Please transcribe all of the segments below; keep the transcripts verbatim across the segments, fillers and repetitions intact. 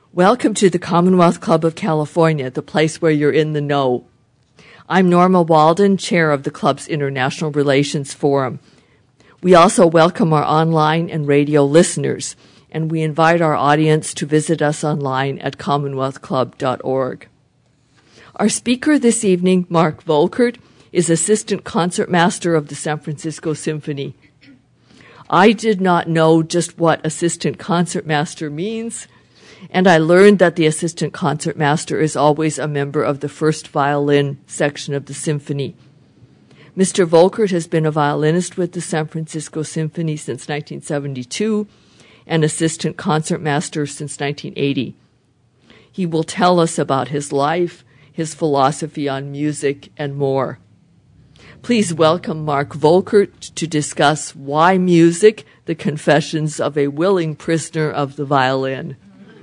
Welcome to the Commonwealth Club of California, the place where you're in the know. I'm Norma Walden, chair of the club's International Relations Forum. We also welcome our online and radio listeners, and we invite our audience to visit us online at commonwealth club dot org. Our speaker this evening, Mark Volkert, is assistant concertmaster of the San Francisco Symphony. I did not know just what assistant concertmaster means, and I learned that the assistant concertmaster is always a member of the first violin section of the symphony. Mister Volkert has been a violinist with the San Francisco Symphony since nineteen seventy-two and assistant concertmaster since nineteen eighty. He will tell us about his life, his philosophy on music, and more. Please welcome Mark Volkert to discuss Why Music? The Confessions of a Willing Prisoner of the Violin.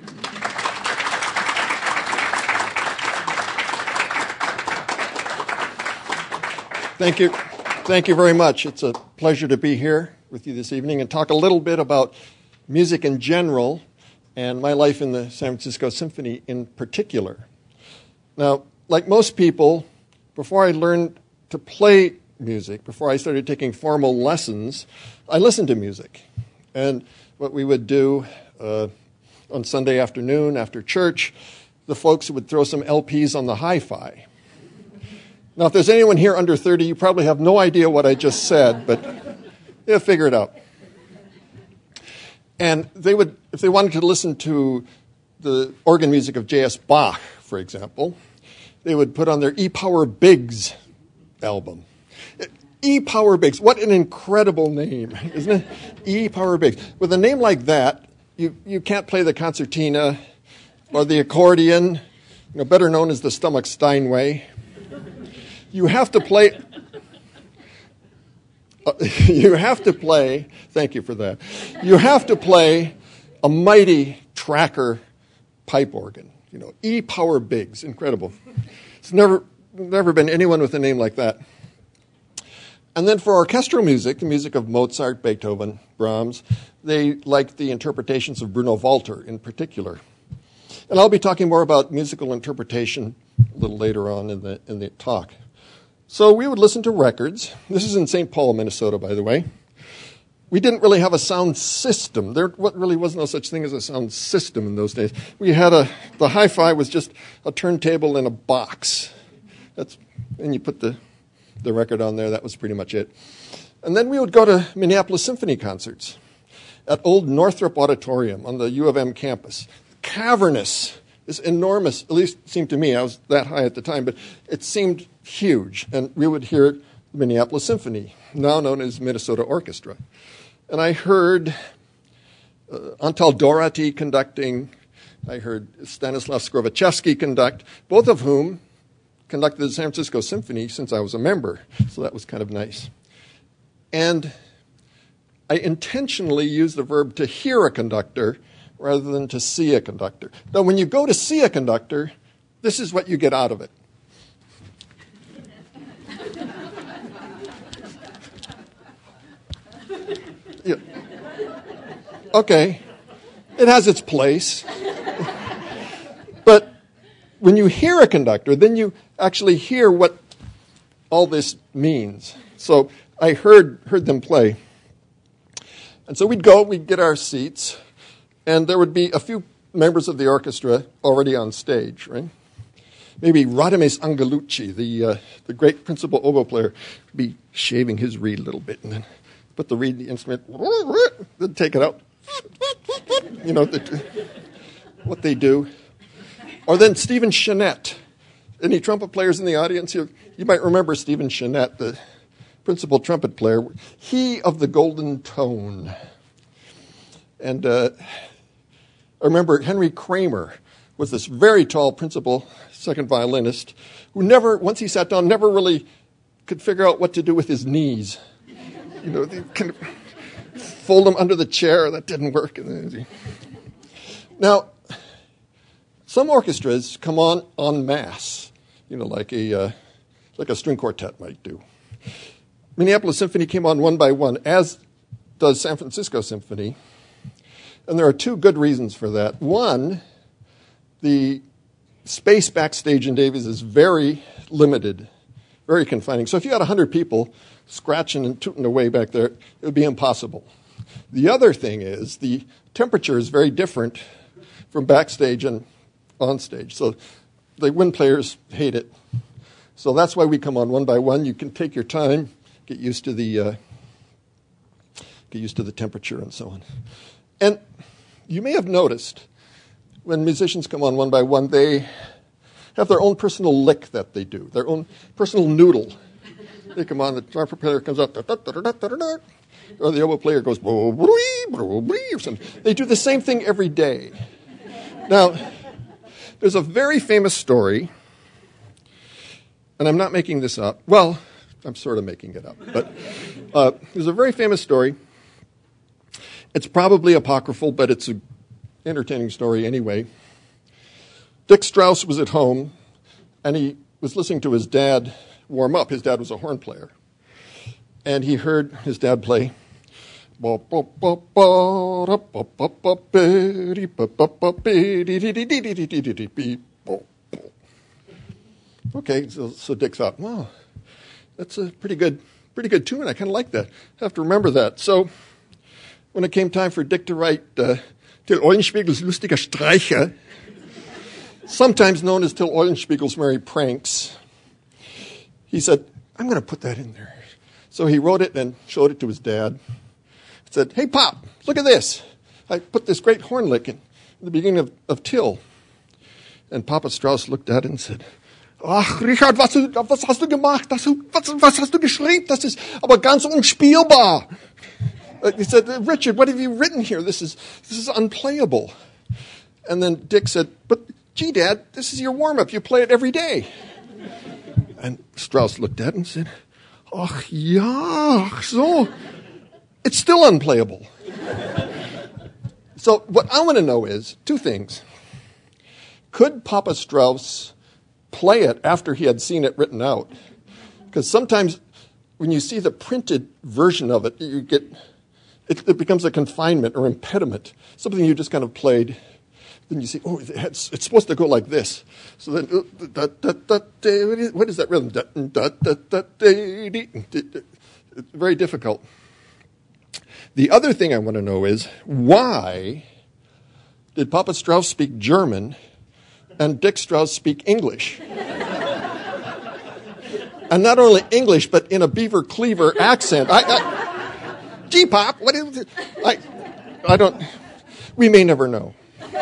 Thank you. Thank you very much. It's a pleasure to be here with you this evening and talk a little bit about music in general and my life in the San Francisco Symphony in particular. Now, like most people, before I learned to play music, before I started taking formal lessons, I listened to music. And what we would do uh, on Sunday afternoon after church, the folks would throw some L Ps on the hi-fi. Now, if there's anyone here under thirty, you probably have no idea what I just said, but yeah, figure it out. And they would, if they wanted to listen to the organ music of J S Bach, for example, they would put on their E. Power Biggs album. E. Power Biggs, what an incredible name, isn't it? E. Power Biggs. With a name like that, you, you can't play the concertina or the accordion, you know, better known as the Stomach Steinway. You have to play, uh, you have to play, thank you for that, you have to play a mighty tracker pipe organ, you know, E. Power Biggs, incredible. It's never, never been anyone with a name like that. And then for orchestral music, the music of Mozart, Beethoven, Brahms, they liked the interpretations of Bruno Walter in particular. And I'll be talking more about musical interpretation a little later on in the in the talk. So we would listen to records. This is in Saint Paul, Minnesota, by the way. We didn't really have a sound system. There really was no such thing as a sound system in those days. We had a, the hi-fi was just a turntable in a box. That's, and you put the, the record on there. That was pretty much it. And then we would go to Minneapolis Symphony concerts at Old Northrop Auditorium on the U of M campus. Cavernous. It's enormous, at least it seemed to me. I was that high at the time, but it seemed huge. And we would hear the Minneapolis Symphony, now known as Minnesota Orchestra. And I heard uh, Antal Doherty conducting. I heard Stanislav Skrovatchevsky conduct, both of whom conducted the San Francisco Symphony since I was a member. So that was kind of nice. And I intentionally used the verb to hear a conductor rather than to see a conductor. Now, when you go to see a conductor, this is what you get out of it. Yeah. Okay, it has its place. But when you hear a conductor, then you actually hear what all this means. So I heard heard them play. And so we'd go, we'd get our seats, and there would be a few members of the orchestra already on stage, right? Maybe Radames Angelucci, the uh, the great principal oboe player, would be shaving his reed a little bit, and then put the reed in the instrument, then take it out. You know, the, what they do. Or then Stephen Chenette. Any trumpet players in the audience? You, you might remember Stephen Chenette, the principal trumpet player. He of the golden tone. And uh, I remember Henry Kramer was this very tall principal second violinist who never, once he sat down, never really could figure out what to do with his knees. You know, they kind of fold them under the chair. That didn't work. Now, some orchestras come on en masse, you know, like a uh, like a string quartet might do. Minneapolis Symphony came on one by one, as does San Francisco Symphony. And there are two good reasons for that. One, the space backstage in Davies is very limited, very confining. So if you had one hundred people scratching and tooting away back there, it would be impossible. The other thing is the temperature is very different from backstage and on stage. So the wind players hate it. So that's why we come on one by one. You can take your time, get used to the uh, get used to the temperature and so on. And you may have noticed when musicians come on one by one, they have their own personal lick that they do, their own personal noodle. They come on, the trumpet player comes up, or the oboe player goes, or something. They do the same thing every day. Now, there's a very famous story, and I'm not making this up. Well, I'm sort of making it up, but uh, there's a very famous story. It's probably apocryphal, but it's an entertaining story anyway. Dick Strauss was at home, and he was listening to his dad warm up. His dad was a horn player. And he heard his dad play. Okay, so, so Dick thought, wow, that's a pretty good, pretty good tune. I kind of like that. I have to remember that. So when it came time for Dick to write uh, Till Eulenspiegel's Lustiger Streicher, sometimes known as Till Eulenspiegel's Merry Pranks, he said, I'm going to put that in there. So he wrote it and showed it to his dad. He said, hey, Pop, look at this. I put this great horn lick in the beginning of, of Till. And Papa Strauss looked at it and said, ach, Richard, was, was hast du gemacht? Das, was, was hast du geschrieben? Das ist aber ganz unspielbar. He said, Richard, what have you written here? This is, this is unplayable. And then Dick said, but gee, Dad, this is your warm-up. You play it every day. And Strauss looked at it and said, ach ja, so. It's still unplayable. So what I want to know is two things. Could Papa Strauss play it after he had seen it written out? Because sometimes when you see the printed version of it, you get it, it becomes a confinement or impediment, something you just kind of played. Then you see, oh, it's, it's supposed to go like this. So then, uh, da, da, da, da, what is that rhythm? Da, da, da, da, da, da, da. It's very difficult. The other thing I want to know is, why did Papa Strauss speak German and Dick Strauss speak English? And not only English, but in a Beaver Cleaver accent. I, I, Gee, Pop, what is it? I, I don't, we may never know.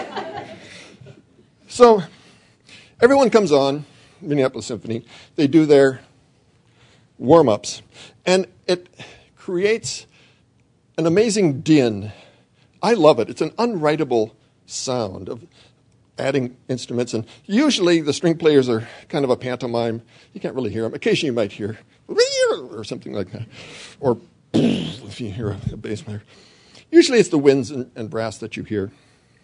So everyone comes on, Minneapolis Symphony. They do their warm-ups. And it creates an amazing din. I love it. It's an unwritable sound of adding instruments. And usually the string players are kind of a pantomime. You can't really hear them. Occasionally you might hear or something like that. Or if you hear a bass player. Usually it's the winds and, and brass that you hear.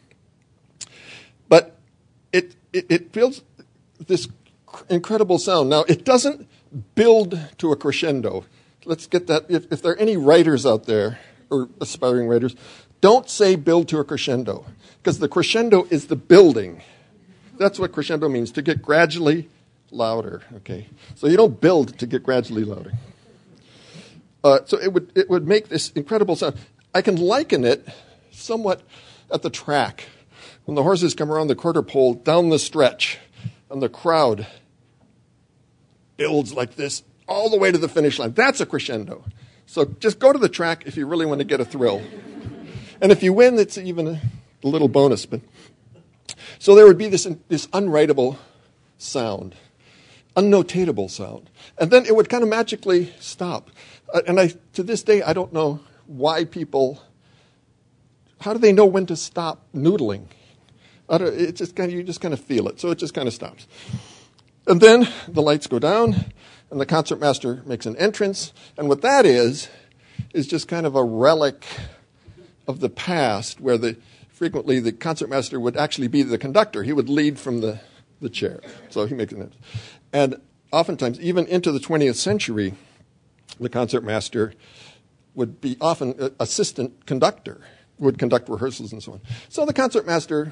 But it, it, it builds this incredible sound. Now, it doesn't build to a crescendo. Let's get that. If, if there are any writers out there, or aspiring writers, don't say build to a crescendo, because the crescendo is the building. That's what crescendo means, to get gradually louder. Okay, so you don't build to get gradually louder. Uh, so it would it would make this incredible sound. I can liken it somewhat at the track when the horses come around the quarter pole down the stretch, and the crowd builds like this all the way to the finish line. That's a crescendo. So just go to the track if you really want to get a thrill. And if you win, it's even a, a little bonus. But so there would be this this unwritable sound, unnotatable sound. And then it would kind of magically stop. Uh, and I, to this day, I don't know why people, how do they know when to stop noodling? I don't, it just kind of, you just kind of feel it. So it just kind of stops. And then the lights go down, and the concertmaster makes an entrance. And what that is, is just kind of a relic of the past, where the frequently the concertmaster would actually be the conductor. He would lead from the, the chair. So he makes an entrance. And oftentimes, even into the twentieth century, the concertmaster would be often assistant conductor, would conduct rehearsals and so on. So the concertmaster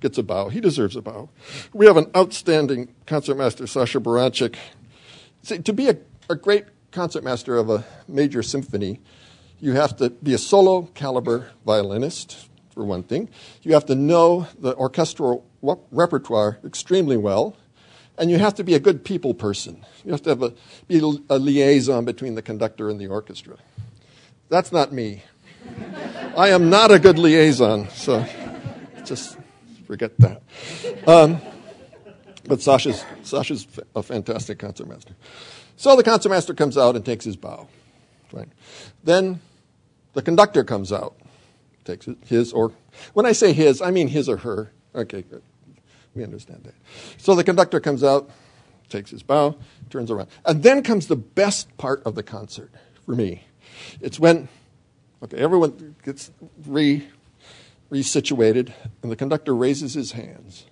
gets a bow. He deserves a bow. We have an outstanding concertmaster, Sasha Baranchik. See, to be a, a great concertmaster of a major symphony, you have to be a solo caliber violinist, for one thing. You have to know the orchestral repertoire extremely well, and you have to be a good people person. You have to have a, be a liaison between the conductor and the orchestra. That's not me. I am not a good liaison, so just forget that. Um, but Sasha's, Sasha's a fantastic concertmaster. So the concertmaster comes out and takes his bow. Right. Then the conductor comes out, takes his, or when I say his, I mean his or her. Okay, good. We understand that. So the conductor comes out, takes his bow, turns around. And then comes the best part of the concert for me. It's when, okay, everyone gets re, resituated, and the conductor raises his hands.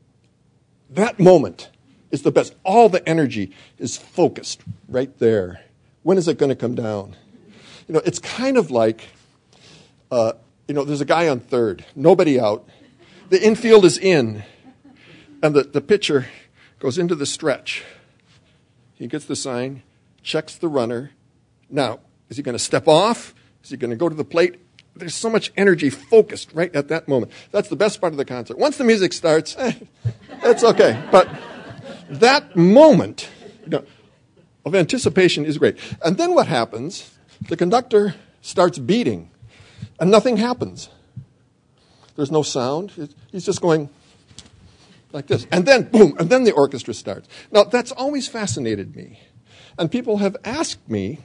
That moment is the best. All the energy is focused right there. When is it going to come down? You know, it's kind of like, uh, you know, there's a guy on third, nobody out. The infield is in, and the, the pitcher goes into the stretch. He gets the sign, checks the runner. Now, is he going to step off? Is he going to go to the plate? There's so much energy focused right at that moment. That's the best part of the concert. Once the music starts, eh, it's okay. But that moment, you know, of anticipation is great. And then what happens? The conductor starts beating, and nothing happens. There's no sound. He's just going like this. And then, boom, and then the orchestra starts. Now, that's always fascinated me. And people have asked me,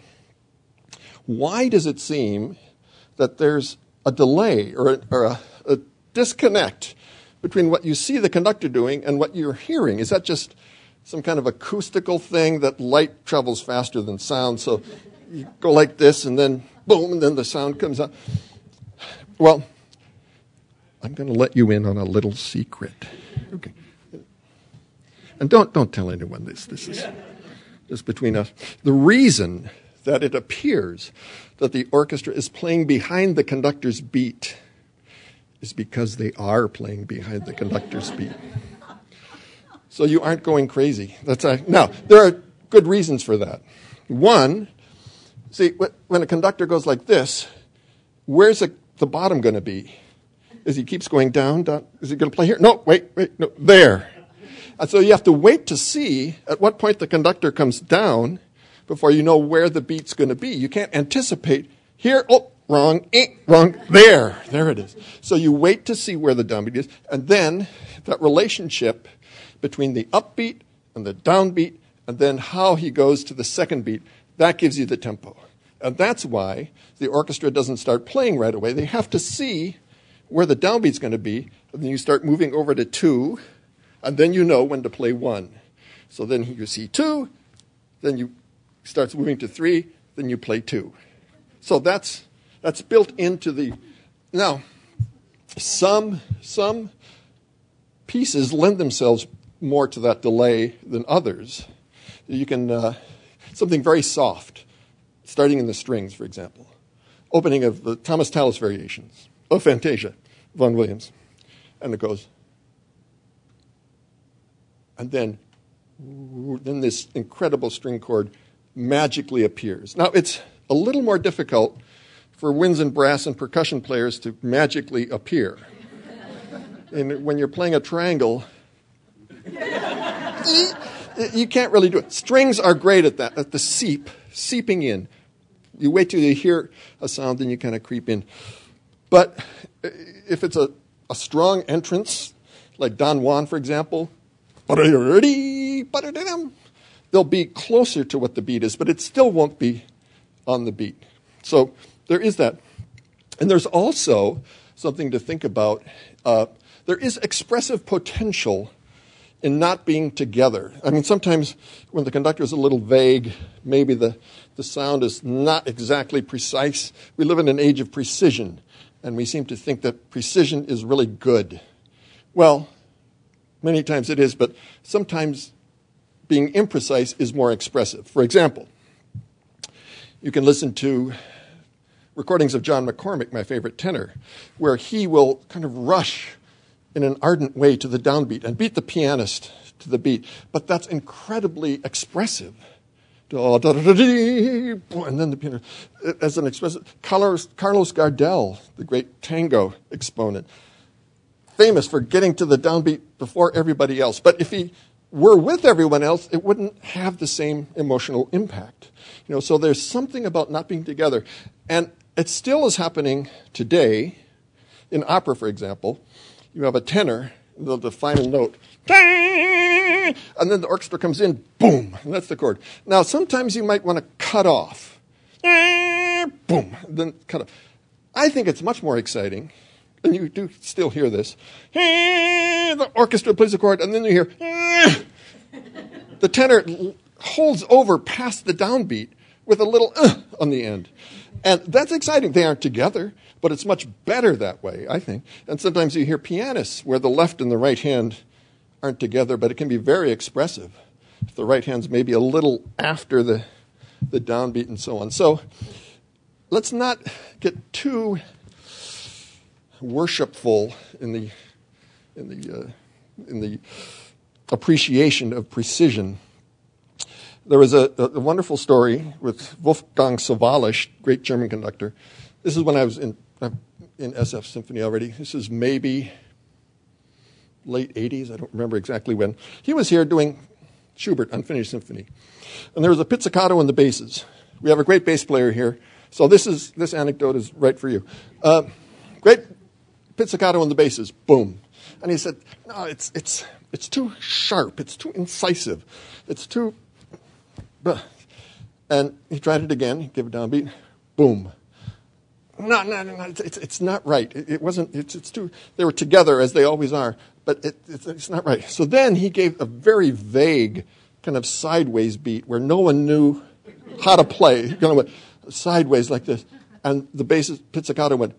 why does it seem that there's a delay or, a, or a, a disconnect between what you see the conductor doing and what you're hearing? Is that just some kind of acoustical thing that light travels faster than sound? So you go like this, and then boom, and then the sound comes out. Well, I'm going to let you in on a little secret. Okay. And don't don't tell anyone this. This is just between us. The reason that it appears that the orchestra is playing behind the conductor's beat is because they are playing behind the conductor's beat. So you aren't going crazy. That's a, now, there are good reasons for that. One, see, when a conductor goes like this, where's the, the bottom going to be? Is he keeps going down, down? Is he going to play here? No, wait, wait, no, there. And so you have to wait to see at what point the conductor comes down before you know where the beat's going to be. You can't anticipate here, oh, wrong, eh, wrong, there. There it is. So you wait to see where the downbeat is, and then that relationship between the upbeat and the downbeat, and then how he goes to the second beat, that gives you the tempo. And that's why the orchestra doesn't start playing right away. They have to see where the downbeat's going to be, and then you start moving over to two, and then you know when to play one. So then you see two, then you start moving to three, then you play two. So that's that's built into the... Now, some some pieces lend themselves more to that delay than others. You can... Uh, something very soft, starting in the strings, for example. Opening of the Thomas Tallis Variations, oh, Fantasia, Vaughan Williams. And it goes... And then, then this incredible string chord magically appears. Now, it's a little more difficult for winds and brass and percussion players to magically appear. And when you're playing a triangle, you can't really do it. Strings are great at that, at the seep, seeping in. You wait till you hear a sound, then you kind of creep in. But if it's a, a strong entrance, like Don Juan, for example, they'll be closer to what the beat is, but it still won't be on the beat. So there is that. And there's also something to think about. Uh, there is expressive potential in not being together. I mean, sometimes when the conductor is a little vague, maybe the, the sound is not exactly precise. We live in an age of precision, and we seem to think that precision is really good. Well, many times it is, but sometimes being imprecise is more expressive. For example, you can listen to recordings of John McCormick, my favorite tenor, where he will kind of rush in an ardent way to the downbeat and beat the pianist to the beat. But that's incredibly expressive. And then the piano, as an expressive, Carlos, Carlos Gardel, the great tango exponent, famous for getting to the downbeat before everybody else. But if he were with everyone else, it wouldn't have the same emotional impact. You know, so there's something about not being together. And it still is happening today. In opera, for example, you have a tenor, the, the final note, and then the orchestra comes in, boom, and that's the chord. Now, sometimes you might want to cut off, boom, then cut off. I think it's much more exciting, and you do still hear this. The orchestra plays a chord, and then you hear the tenor holds over past the downbeat with a little uh on the end. And that's exciting. They aren't together, but it's much better that way, I think. And sometimes you hear pianists where the left and the right hand aren't together, but it can be very expressive. If the right hand's maybe a little after the, the downbeat and so on. So let's not get too worshipful in the in the uh, in the appreciation of precision. There was a, a wonderful story with Wolfgang Sawallisch, great German conductor. This is when I was in uh, in S F Symphony already. This is maybe late eighties. I don't remember exactly when. He was here doing Schubert, Unfinished Symphony. And there was a pizzicato in the basses. We have a great bass player here. So this is this anecdote is right for you. Uh, great pizzicato in the basses. Boom. And he said, no, it's it's it's too sharp. It's too incisive. It's too... And he tried it again. He gave a downbeat. Boom. No, no, no, no. It's, it's, it's not right. It, it wasn't. It's, it's too. They were together as they always are, but it, it's, it's not right. So then he gave a very vague kind of sideways beat where no one knew how to play. You know, sideways like this, and the bass pizzicato went.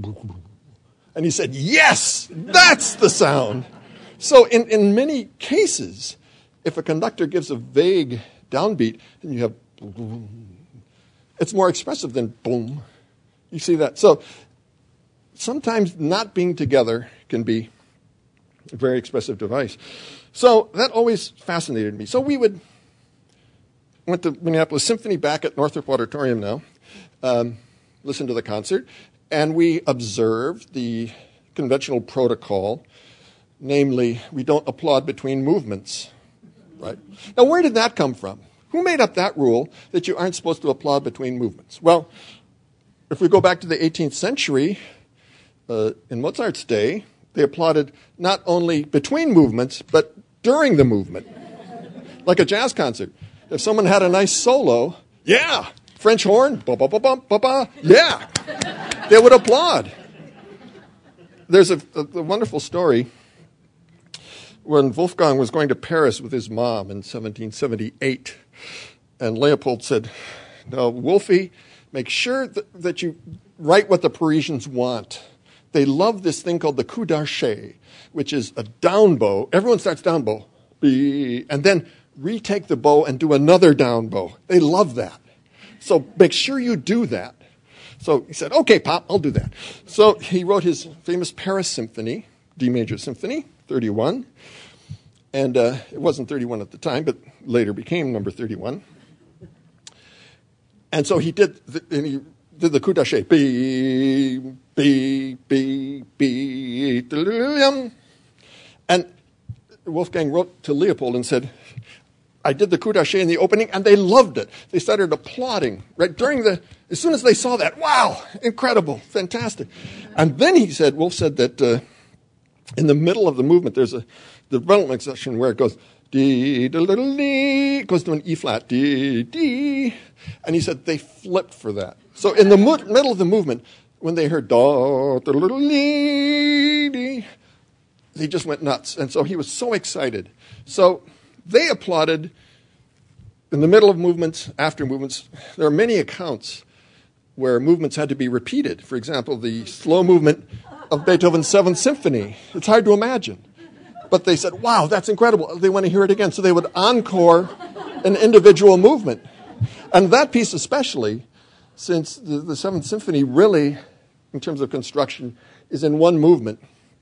And he said, "Yes, that's the sound." So in in many cases, if a conductor gives a vague downbeat, and you have, it's more expressive than boom. You see that? So sometimes not being together can be a very expressive device. So that always fascinated me. So we would, went to Minneapolis Symphony back at Northrop Auditorium now, um, listened to the concert, and we observed the conventional protocol, namely, we don't applaud between movements. Right. Now, where did that come from? Who made up that rule that you aren't supposed to applaud between movements? Well, if we go back to the eighteenth century, uh, in Mozart's day, they applauded not only between movements, but during the movement. Like a jazz concert. If someone had a nice solo, yeah, French horn, ba ba ba ba ba ba, yeah, they would applaud. There's a, a, a wonderful story. When Wolfgang was going to Paris with his mom in seventeen seventy-eight, and Leopold said, "No, Wolfie, make sure that, that you write what the Parisians want. They love this thing called the coup d'archet, which is a down bow. Everyone starts down bow, and then retake the bow and do another down bow. They love that. So make sure you do that." So he said, "Okay, Pop, I'll do that." So he wrote his famous Paris Symphony, D major symphony, thirty-one. And uh, it wasn't thirty-one at the time, but later became number thirty-one. And so he did the, and he did the coup d'archet. B, B, B, B, and Wolfgang wrote to Leopold and said, "I did the coup d'archet in the opening, and they loved it. They started applauding right during the, as soon as they saw that, wow, incredible, fantastic." And then he said, Wolf said that uh, in the middle of the movement, there's a development section where it goes D, D, D, D, it goes to an E flat, D, D, and he said they flipped for that. So in the mo- middle of the movement, when they heard da, da, da, da, D, they just went nuts, and so he was so excited. So they applauded in the middle of movements, after movements. There are many accounts where movements had to be repeated. For example, the slow movement of Beethoven's Seventh Symphony. It's hard to imagine. But they said, wow, that's incredible. They want to hear it again. So they would encore an individual movement. And that piece especially, since the, the Seventh Symphony really, in terms of construction, is in one movement.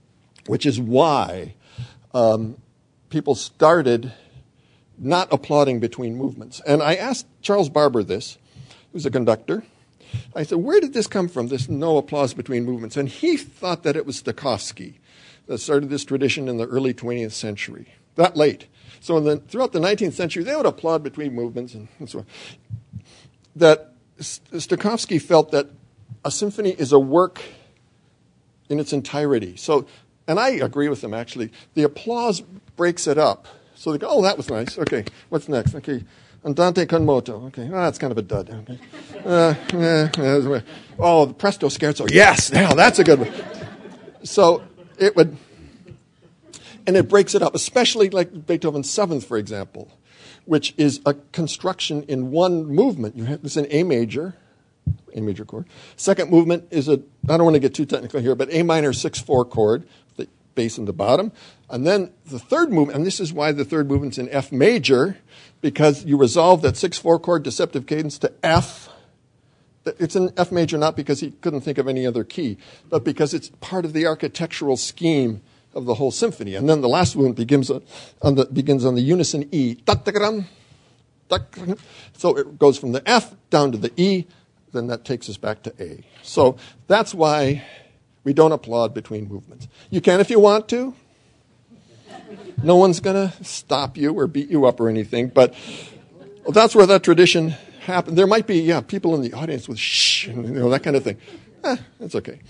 which is why um, people started not applauding between movements. And I asked Charles Barber this, who's a conductor. I said, where did this come from, this no applause between movements? And he thought that it was Stokowski that started this tradition in the early twentieth century, that late. So in the, throughout the nineteenth century, they would applaud between movements and, and so on. That Stokowski felt that a symphony is a work in its entirety. So, and I agree with him, actually. The applause breaks it up. So they go, oh, that was nice. Okay, what's next? Okay, Andante con moto. Okay, oh, that's kind of a dud. Okay. Uh, yeah, yeah. Oh, the Presto Scherzo. Yes, now that's a good one. So it would, and it breaks it up, especially like Beethoven's Seventh, for example, which is a construction in one movement. You have this in A major, A major chord. Second movement is a, I don't want to get too technical here, but A minor six four chord, the bass in the bottom. And then the third movement, and this is why the third movement's in F major, because you resolve that six four chord deceptive cadence to F. It's in F major not because he couldn't think of any other key, but because it's part of the architectural scheme of the whole symphony. And then the last movement begins on the, begins on the unison E. So it goes from the F down to the E, then that takes us back to A. So that's why we don't applaud between movements. You can if you want to. No one's going to stop you or beat you up or anything, but that's where that tradition happened. There might be, yeah, people in the audience with shh, and, you know, that kind of thing. Eh, that's okay.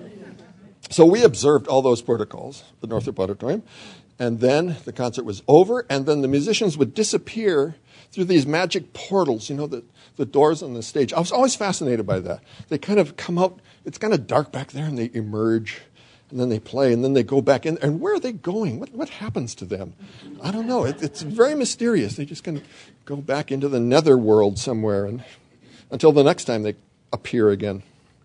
So we observed all those protocols at Northrop Auditorium, and then the concert was over, and then the musicians would disappear through these magic portals, you know, the, the doors on the stage. I was always fascinated by that. They kind of come out, it's kind of dark back there, and they emerge, and then they play, and then they go back in. And where are they going? What, what happens to them? I don't know. It, it's very mysterious. They just kind of go back into the nether world somewhere and until the next time they appear again.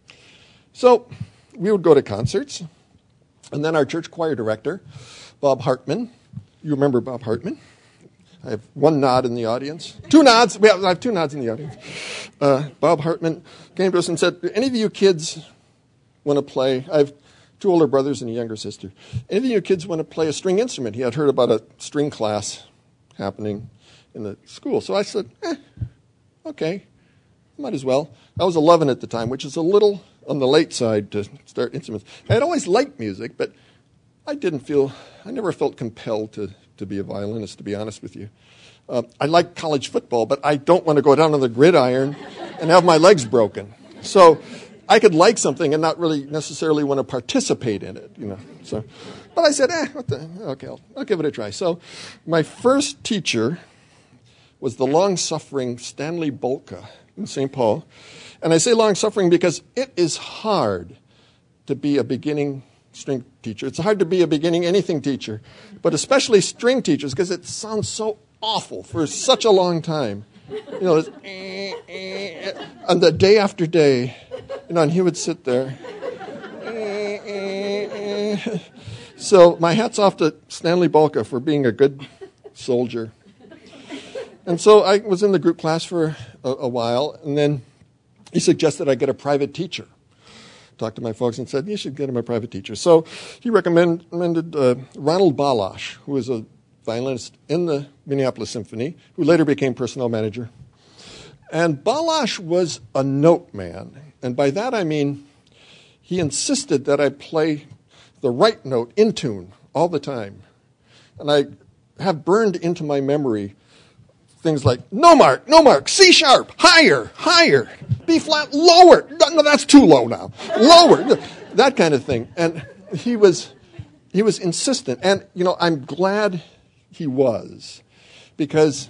So we would go to concerts, and then our church choir director, Bob Hartman, you remember Bob Hartman? I have one nod in the audience. Two nods. We have, I have two nods in the audience. Uh, Bob Hartman came to us and said, any of you kids want to play? I have two older brothers and a younger sister. Any of you kids want to play a string instrument? He had heard about a string class happening in the school. So I said, eh, okay, might as well. I was eleven at the time, which is a little on the late side to start instruments. I had always liked music, but I didn't feel, I never felt compelled to, to be a violinist, to be honest with you. Uh, I like college football, but I don't want to go down on the gridiron and have my legs broken. So I could like something and not really necessarily want to participate in it, you know. So, but I said, eh, what the, okay, I'll, I'll give it a try. So my first teacher was the long-suffering Stanley Bolka in Saint Paul. And I say long-suffering because it is hard to be a beginning string teacher. It's hard to be a beginning anything teacher, but especially string teachers because it sounds so awful for such a long time. You know, it's, eh, eh, and the day after day, you know, and he would sit there. Eh, eh, eh. So my hat's off to Stanley Bolka for being a good soldier. And so I was in the group class for a, a while, and then he suggested I get a private teacher. Talked to my folks and said, you should get him a private teacher. So he recommended uh, Ronald Balash, who was a violinist in the Minneapolis Symphony, who later became personnel manager. And Balash was a note man. And by that I mean he insisted that I play the right note in tune all the time. And I have burned into my memory things like, no mark, no mark, C sharp, higher, higher, B flat, lower. No, that's too low now. Lower, that kind of thing. And he was, he was insistent. And, you know, I'm glad he was, because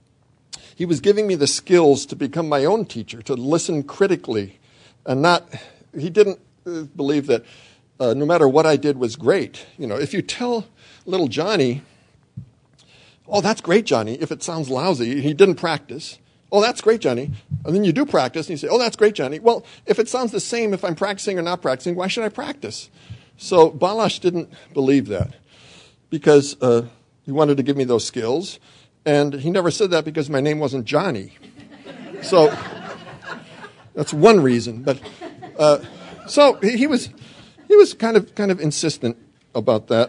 he was giving me the skills to become my own teacher, to listen critically, and not, he didn't believe that uh, no matter what I did was great. You know, if you tell little Johnny, oh, that's great, Johnny, if it sounds lousy, he didn't practice. Oh, that's great, Johnny. And then you do practice, and you say, oh, that's great, Johnny. Well, if it sounds the same if I'm practicing or not practicing, why should I practice? So Balash didn't believe that because uh, he wanted to give me those skills. And he never said that because my name wasn't Johnny. So that's one reason. But uh, so he, he was he was kind of kind of insistent about that.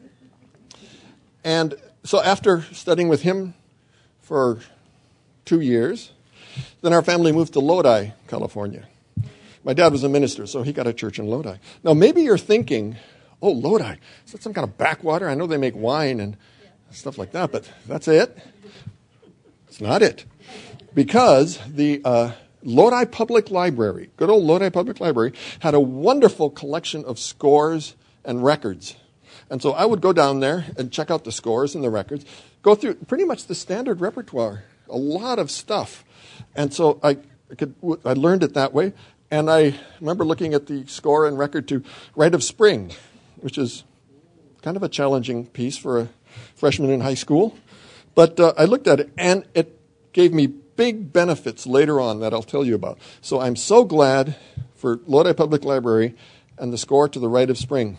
And so after studying with him for two years, then our family moved to Lodi, California. My dad was a minister, so he got a church in Lodi. Now, maybe you're thinking, oh, Lodi, is that some kind of backwater? I know they make wine and stuff like that, but that's it? It's not it. Because the uh, Lodi Public Library, good old Lodi Public Library, had a wonderful collection of scores and records. And so I would go down there and check out the scores and the records, go through pretty much the standard repertoire, a lot of stuff. And so I could, I learned it that way. And I remember looking at the score and record to Rite of Spring, which is kind of a challenging piece for a freshman in high school. But uh, I looked at it, and it gave me big benefits later on that I'll tell you about. So I'm so glad for Lodi Public Library and the score to the Rite of Spring.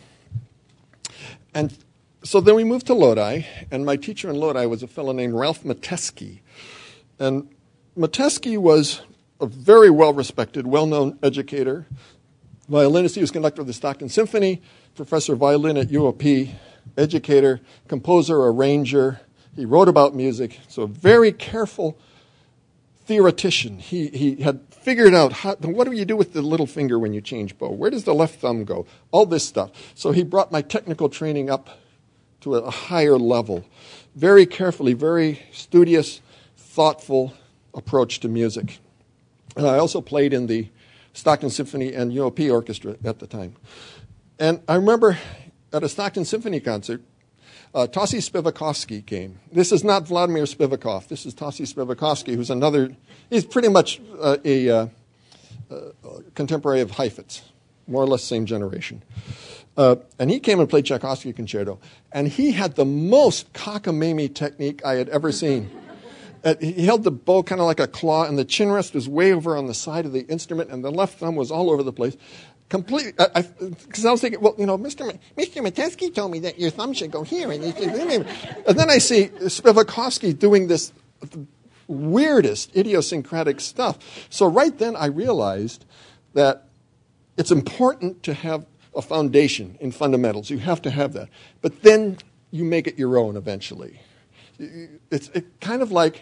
And so then we moved to Lodi, and my teacher in Lodi was a fellow named Ralph Metesky. And Metesky was a very well-respected, well-known educator, violinist. He was conductor of the Stockton Symphony, professor of violin at U O P, educator, composer, arranger. He wrote about music, so a very careful theoretician. He he had figured out, how, what do you do with the little finger when you change bow? Where does the left thumb go? All this stuff. So he brought my technical training up to a higher level. Very carefully, very studious, thoughtful approach to music. And I also played in the Stockton Symphony and U O P Orchestra at the time. And I remember at a Stockton Symphony concert, uh, Tassy Spivakovsky came. This is not Vladimir Spivakov. This is Tassy Spivakovsky, who's another, he's pretty much uh, a uh, uh, contemporary of Heifetz, more or less same generation. Uh, and he came and played Tchaikovsky Concerto. And he had the most cockamamie technique I had ever seen. Uh, he held the bow kind of like a claw, and the chin rest was way over on the side of the instrument, and the left thumb was all over the place. Completely, because I, I, I was thinking, well, you know, Mister M- Mister Metesky told me that your thumb should go here, and, and then I see Spivakovsky doing this weirdest idiosyncratic stuff. So right then I realized that it's important to have a foundation in fundamentals. You have to have that, but then you make it your own eventually. It's it kind of like,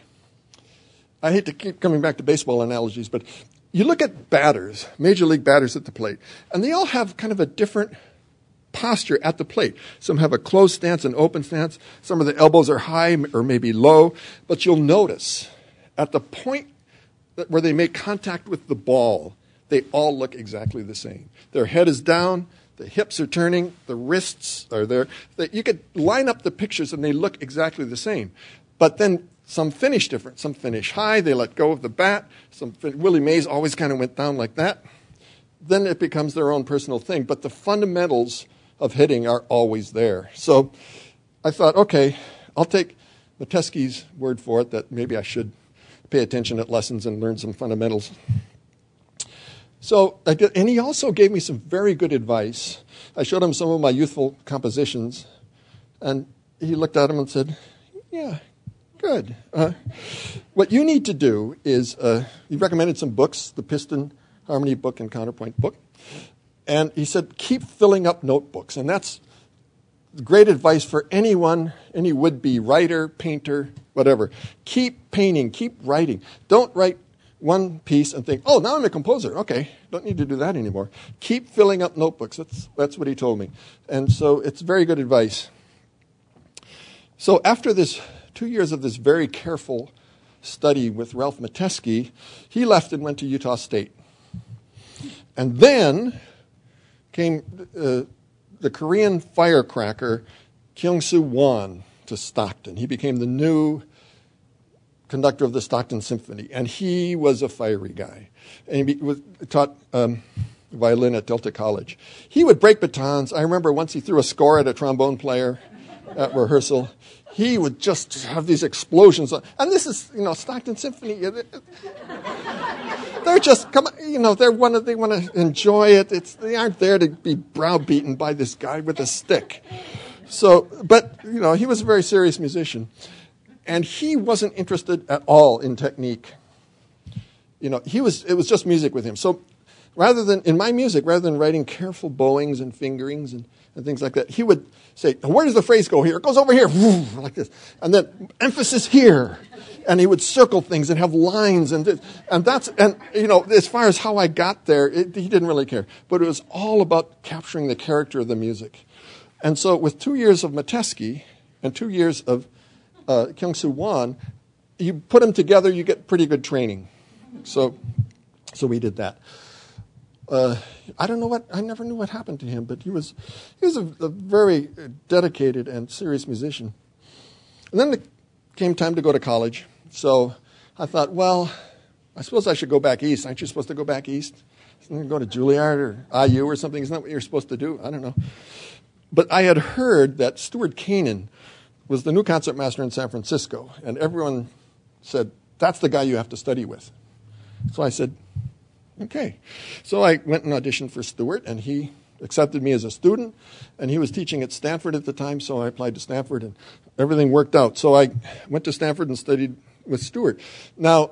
I hate to keep coming back to baseball analogies, but you look at batters, major league batters at the plate, and they all have kind of a different posture at the plate. Some have a closed stance, an open stance. Some of the elbows are high or maybe low. But you'll notice at the point that where they make contact with the ball, they all look exactly the same. Their head is down, the hips are turning, the wrists are there. You could line up the pictures and they look exactly the same. But then some finish different. Some finish high, they let go of the bat. Some fin- Willie Mays always kind of went down like that. Then it becomes their own personal thing. But the fundamentals of hitting are always there. So I thought, okay, I'll take Metesky's word for it that maybe I should pay attention at lessons and learn some fundamentals. So I did, and he also gave me some very good advice. I showed him some of my youthful compositions, and he looked at them and said, yeah, good. Uh, what you need to do is, uh, he recommended some books, the Piston Harmony book and Counterpoint book. And he said, keep filling up notebooks. And that's great advice for anyone, any would-be writer, painter, whatever. Keep painting, keep writing. Don't write one piece and think, oh, now I'm a composer. Okay, don't need to do that anymore. Keep filling up notebooks. That's, that's what he told me. And so it's very good advice. So after this two years of this very careful study with Ralph Metesky, he left and went to Utah State. And then came uh, the Korean firecracker Kyung-Soo Won to Stockton. He became the new conductor of the Stockton Symphony, and he was a fiery guy. And he was, taught um, violin at Delta College. He would break batons. I remember once he threw a score at a trombone player at rehearsal. He would just have these explosions. And this is, you know, Stockton Symphony. They're just, come on, you know, they're one of, they want to enjoy it. It's, they aren't there to be browbeaten by this guy with a stick. So, but, you know, he was a very serious musician. And he wasn't interested at all in technique. You know, he was, it was just music with him. So rather than, in my music, rather than writing careful bowings and fingerings and, and things like that, he would say, where does the phrase go here? It goes over here, like this. And then emphasis here. And he would circle things and have lines. And and that's, and you know, as far as how I got there, it, he didn't really care. But it was all about capturing the character of the music. And so with two years of Metesky and two years of uh, Kyung-Soo Won, you put them together, you get pretty good training. So, so we did that. Uh, I don't know what, I never knew what happened to him, but he was, he was a, a very dedicated and serious musician. And then it came time to go to college. So I thought, well, I suppose I should go back east. Aren't you supposed to go back east? Go to Juilliard or I U or something? Isn't that what you're supposed to do? I don't know. But I had heard that Stuart Kanan was the new concertmaster in San Francisco, and everyone said, that's the guy you have to study with. So I said, okay. So I went and auditioned for Stuart, and he accepted me as a student, and he was teaching at Stanford at the time, so I applied to Stanford, and everything worked out. So I went to Stanford and studied with Stuart. Now,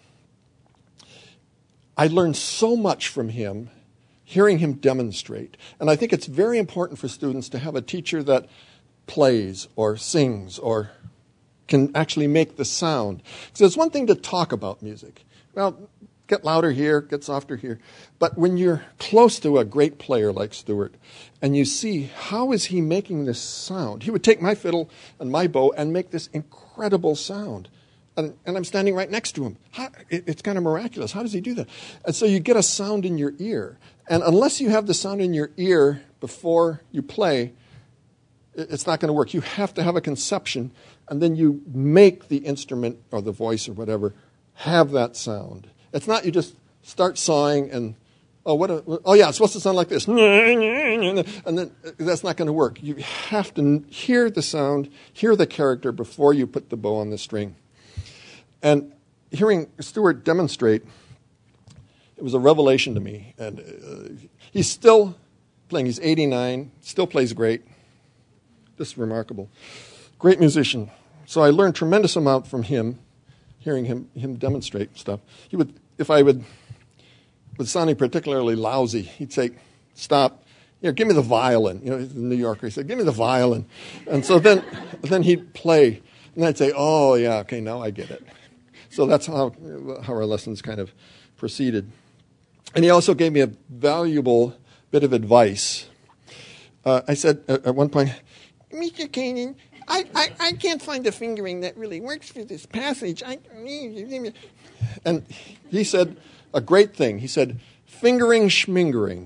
I learned so much from him, hearing him demonstrate. And I think it's very important for students to have a teacher that plays or sings or can actually make the sound. Because it's one thing to talk about music. Well, get louder here, get softer here. But when you're close to a great player like Stuart and you see how is he making this sound, he would take my fiddle and my bow and make this incredible sound. And, and I'm standing right next to him. How, it, it's kind of miraculous. How does he do that? And so you get a sound in your ear. And unless you have the sound in your ear before you play, it, it's not going to work. You have to have a conception, and then you make the instrument or the voice or whatever have that sound. It's not you just start sawing and, oh, what? A, oh yeah, it's supposed to sound like this. And then that's not going to work. You have to hear the sound, hear the character before you put the bow on the string. And hearing Stuart demonstrate, it was a revelation to me. And uh, he's still playing. He's eighty-nine, still plays great. Just remarkable. Great musician. So I learned tremendous amount from him, hearing him him demonstrate stuff. He would, if I would, was sounding particularly lousy, he'd say, stop. You know, give me the violin. You know, he's a New Yorker. He said, give me the violin. And so then, then he'd play. And I'd say, oh, yeah, okay, now I get it. So that's how, how our lessons kind of proceeded. And he also gave me a valuable bit of advice. Uh, I said uh, at one point, Mister Kanan, I, I, I can't find a fingering that really works for this passage. I, and he said a great thing. He said, fingering schmingering.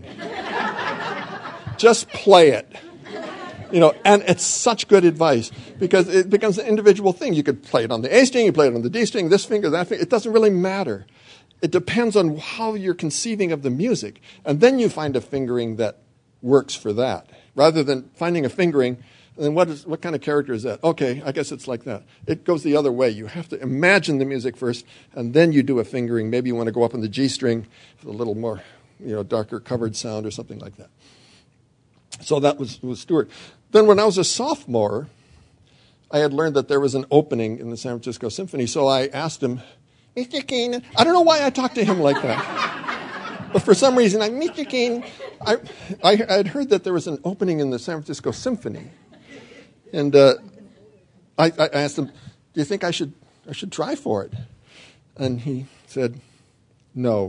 Just play it. You know, and it's such good advice because it becomes an individual thing. You could play it on the A string, you play it on the D string, this finger, that finger. It doesn't really matter. It depends on how you're conceiving of the music. And then you find a fingering that works for that. Rather than finding a fingering, and then what is what kind of character is that? Okay, I guess it's like that. It goes the other way. You have to imagine the music first, and then you do a fingering. Maybe you want to go up on the G string with a little more, you know, darker covered sound or something like that. So that was, was Stuart. Then when I was a sophomore, I had learned that there was an opening in the San Francisco Symphony, so I asked him, Mister Kanan, I don't know why I talked to him like that. But for some reason, I, Mister Kanan, I, I had heard that there was an opening in the San Francisco Symphony. And uh, I, I asked him, do you think I should, I should try for it? And he said, no.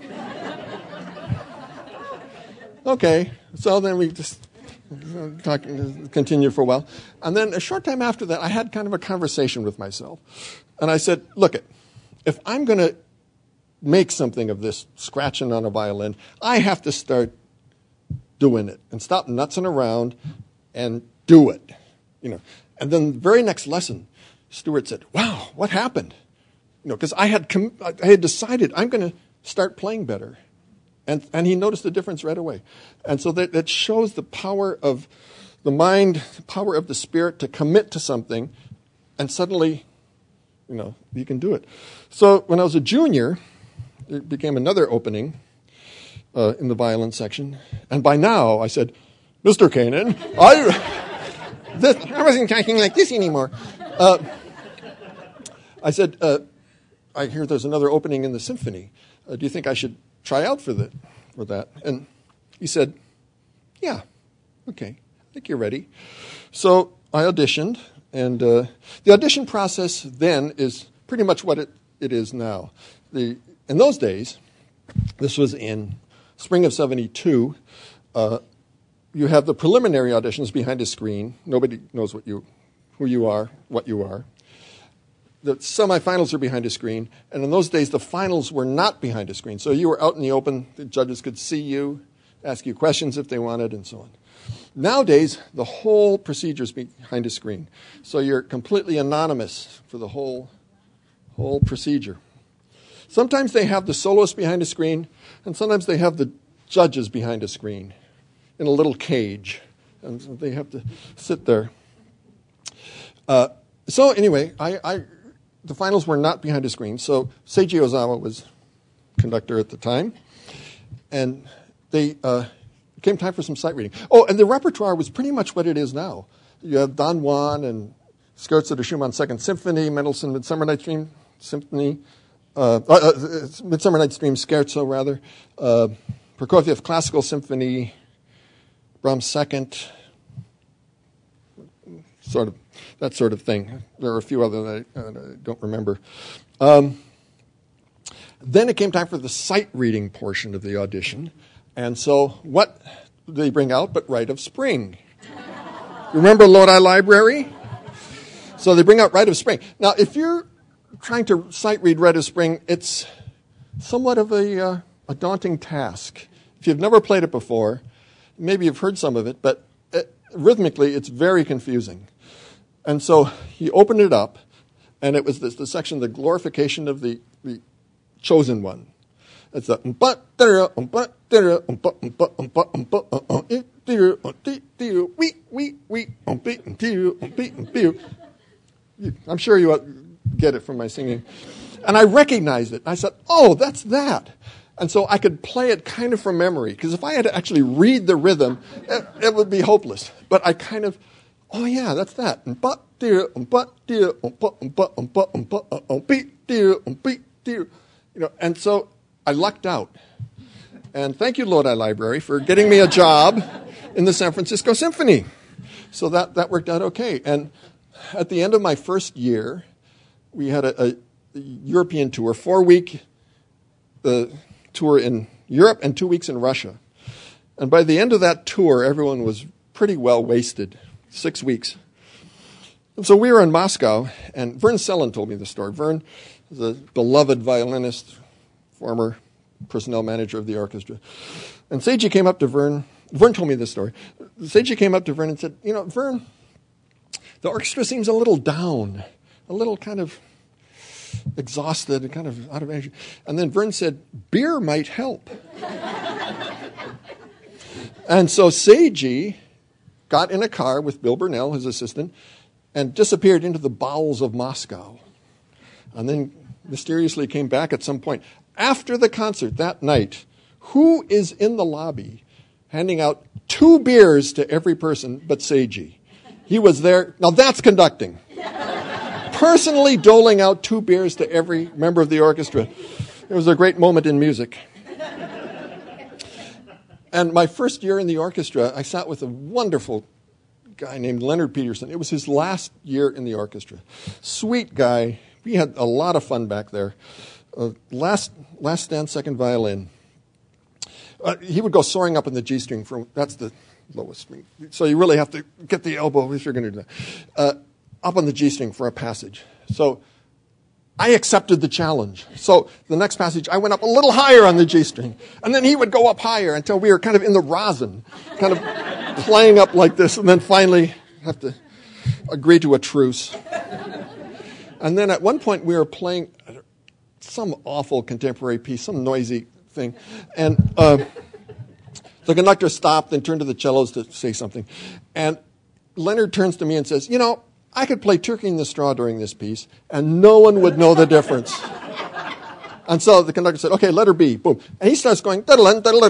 Okay, so then we just talk, continue for a while. And then a short time after that, I had kind of a conversation with myself. And I said, look, it, if I'm going to make something of this scratching on a violin, I have to start doing it and stop nutsing around and do it. You know. And then the very next lesson, Stuart said, wow, what happened? You know, because I had com- I had decided I'm going to start playing better. And and he noticed the difference right away. And so that, that shows the power of the mind, the power of the spirit to commit to something, and suddenly, you know, you can do it. So when I was a junior, it became another opening uh, in the violin section. And by now, I said, Mister Kanan, I, this, I wasn't talking like this anymore. Uh, I said, uh, I hear there's another opening in the symphony. Uh, do you think I should try out for the for that. And he said, yeah, okay, I think you're ready. So I auditioned, and uh, the audition process then is pretty much what it, it is now. The, in those days, this was in spring of seventy-two, uh, you have the preliminary auditions behind a screen. Nobody knows what you, who you are, what you are. The semifinals are behind a screen, and in those days, the finals were not behind a screen. So you were out in the open. The judges could see you, ask you questions if they wanted, and so on. Nowadays, the whole procedure is behind a screen. So you're completely anonymous for the whole, whole procedure. Sometimes they have the soloist behind a screen, and sometimes they have the judges behind a screen in a little cage. And so they have to sit there. Uh, so anyway, I, I, the finals were not behind a screen. So Seiji Ozawa was conductor at the time. And they... Uh, It came time for some sight reading. Oh, and the repertoire was pretty much what it is now. You have Don Juan and Scherzo de Schumann Second Symphony, Mendelssohn Midsummer Night's Dream Symphony, uh, uh, uh, Midsummer Night's Dream Scherzo, rather, uh, Prokofiev Classical Symphony, Brahms Second, sort of that sort of thing. There are a few other that I, uh, I don't remember. Um, then it came time for the sight reading portion of the audition. And so what do they bring out but Rite of Spring? Remember Lodi Library? So they bring out Rite of Spring. Now, if you're trying to sight read Rite of Spring, it's somewhat of a, uh, a daunting task. If you've never played it before, maybe you've heard some of it, but it, rhythmically it's very confusing. And so he opened it up, and it was this, the section, the glorification of the, the chosen one. It's a umpa dera umpa dera umpa umpa umpa umpa umpa dera umpa dera wee wee wee umpa dera umpa umpa. I'm sure you get it from my singing, and I recognized it. I said, "Oh, that's that," and so I could play it kind of from memory. Because if I had to actually read the rhythm, it, it would be hopeless. But I kind of, oh yeah, that's that. Umpa dera umpa dera umpa umpa umpa umpa umpa dera umpa dera. You know, and so I lucked out. And thank you, Lodi Library, for getting me a job in the San Francisco Symphony. So that, that worked out okay. And at the end of my first year, we had a, a European tour, four-week uh, tour in Europe and two weeks in Russia. And by the end of that tour, everyone was pretty well wasted, six weeks. And so we were in Moscow, and Vern Sellen told me the story. Vern is a beloved violinist, former personnel manager of the orchestra. And Seiji came up to Vern. Vern told me this story. Seiji came up to Vern and said, you know, Vern, the orchestra seems a little down, a little kind of exhausted, kind of out of energy. And then Vern said, beer might help. And so Seiji got in a car with Bill Burnell, his assistant, and disappeared into the bowels of Moscow. And then mysteriously came back at some point. After the concert that night, who is in the lobby handing out two beers to every person but Seiji? He was there. Now that's conducting. Personally doling out two beers to every member of the orchestra. It was a great moment in music. And my first year in the orchestra, I sat with a wonderful guy named Leonard Peterson. It was his last year in the orchestra. Sweet guy. We had a lot of fun back there. Uh, last last stand, second violin. Uh, he would go soaring up in the G string. For that's the lowest string. So you really have to get the elbow if you're going to do that. Uh, up on the G string for a passage. So I accepted the challenge. So the next passage, I went up a little higher on the G string, and then he would go up higher until we were kind of in the rosin, kind of playing up like this, and then finally have to agree to a truce. And then at one point we were playing some awful contemporary piece, some noisy thing. And uh, the conductor stopped and turned to the cellos to say something. And Leonard turns to me and says, you know, I could play Turkey in the Straw during this piece, and no one would know the difference. And so the conductor said, okay, letter B, boom. And he starts going, so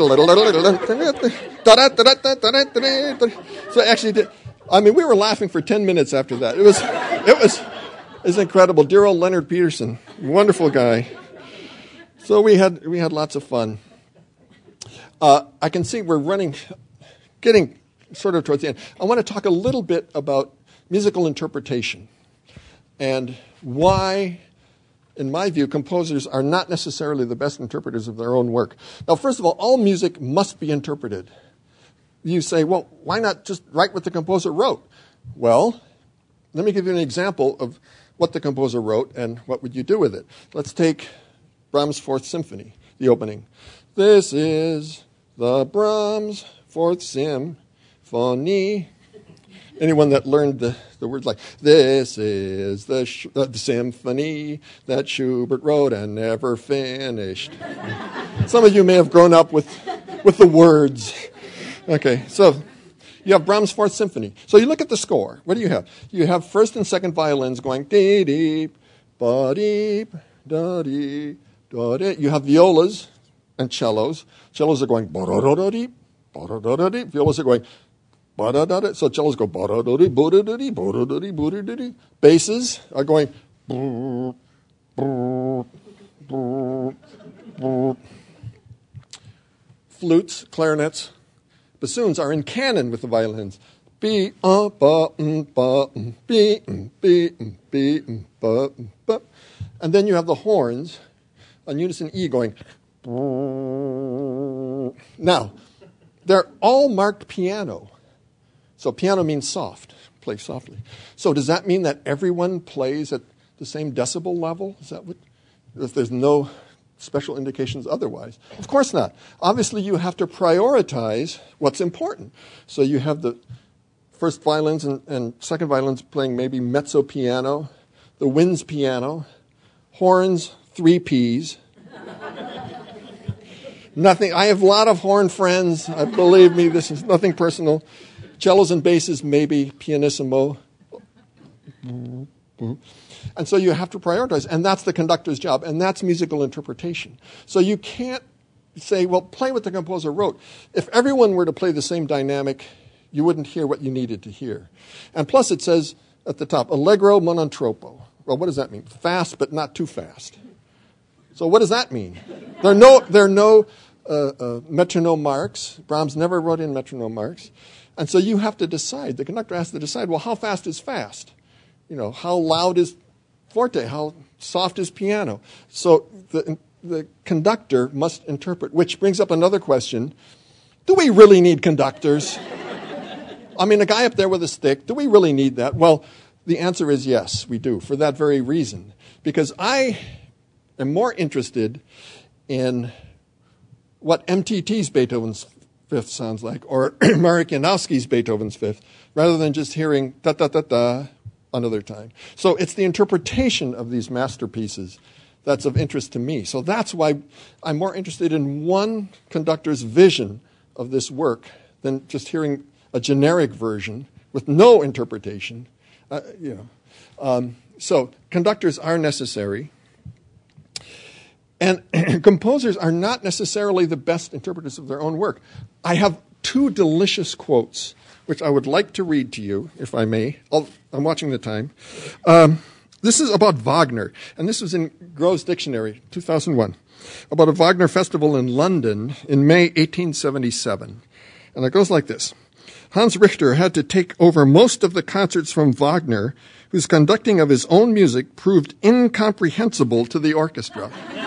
actually, did, I mean, we were laughing for ten minutes after that. It was, it was, it was incredible. Dear old Leonard Peterson, wonderful guy. So we had we had lots of fun. Uh, I can see we're running, getting sort of towards the end. I want to talk a little bit about musical interpretation and why, in my view, composers are not necessarily the best interpreters of their own work. Now, first of all, all music must be interpreted. You say, well, why not just write what the composer wrote? Well, let me give you an example of what the composer wrote and what would you do with it. Let's take Brahms' Fourth Symphony, the opening. This is the Brahms Fourth Symphony. Anyone that learned the, the words like, this is the, sh- uh, the symphony that Schubert wrote and never finished. Some of you may have grown up with, with the words. Okay, so you have Brahms' Fourth Symphony. So you look at the score. What do you have? You have first and second violins going dee-deep, ba-deep, da-dee, da-dee. You have violas and cellos. Cellos are going ba-da-da-da-deep, ba-da-da-da-deep. Violas are going ba-da-da-da. So cellos go ba-da-da-dee, ba-da-da-dee, ba-da-da-dee, ba-da-da-dee. Basses are going brrr, brrr, brrr, brrr. Flutes, clarinets, bassoons are in canon with the violins. B, uh, ba, mm, ba, mm, B, mm, B, mm, B, mm, ba, mm, ba. And then you have the horns on unison E going. Now, they're all marked piano. So piano means soft, play softly. So does that mean that everyone plays at the same decibel level? Is that what? If there's no special indications otherwise? Of course not. Obviously, you have to prioritize what's important. So you have the first violins and, and second violins playing maybe mezzo piano, the winds piano, horns, three Ps. Nothing. I have a lot of horn friends. I believe me, this is nothing personal. Cellos and basses, maybe pianissimo. And so you have to prioritize, and that's the conductor's job, and that's musical interpretation. So you can't say, well, play what the composer wrote. If everyone were to play the same dynamic, you wouldn't hear what you needed to hear. And plus it says at the top, allegro non troppo. Well, what does that mean? Fast, but not too fast. So what does that mean? There are no, there are no uh, uh, metronome marks. Brahms never wrote in metronome marks. And so you have to decide, the conductor has to decide, well, how fast is fast? You know, how loud is forte? How soft is piano? So the, the conductor must interpret, which brings up another question. Do we really need conductors? I mean, a guy up there with a stick, do we really need that? Well, the answer is yes, we do, for that very reason. Because I am more interested in what M T T's Beethoven's Fifth sounds like, or Marek Janowski's Beethoven's Fifth, rather than just hearing da-da-da-da another time. So it's the interpretation of these masterpieces that's of interest to me. So that's why I'm more interested in one conductor's vision of this work than just hearing a generic version with no interpretation. Uh, you know, um, so conductors are necessary. And composers are not necessarily the best interpreters of their own work. I have two delicious quotes, which I would like to read to you, if I may. I'll, I'm watching the time. Um, this is about Wagner, and this was in Grove's Dictionary, two thousand one, about a Wagner festival in London in May eighteen seventy-seven. And it goes like this. Hans Richter had to take over most of the concerts from Wagner, whose conducting of his own music proved incomprehensible to the orchestra.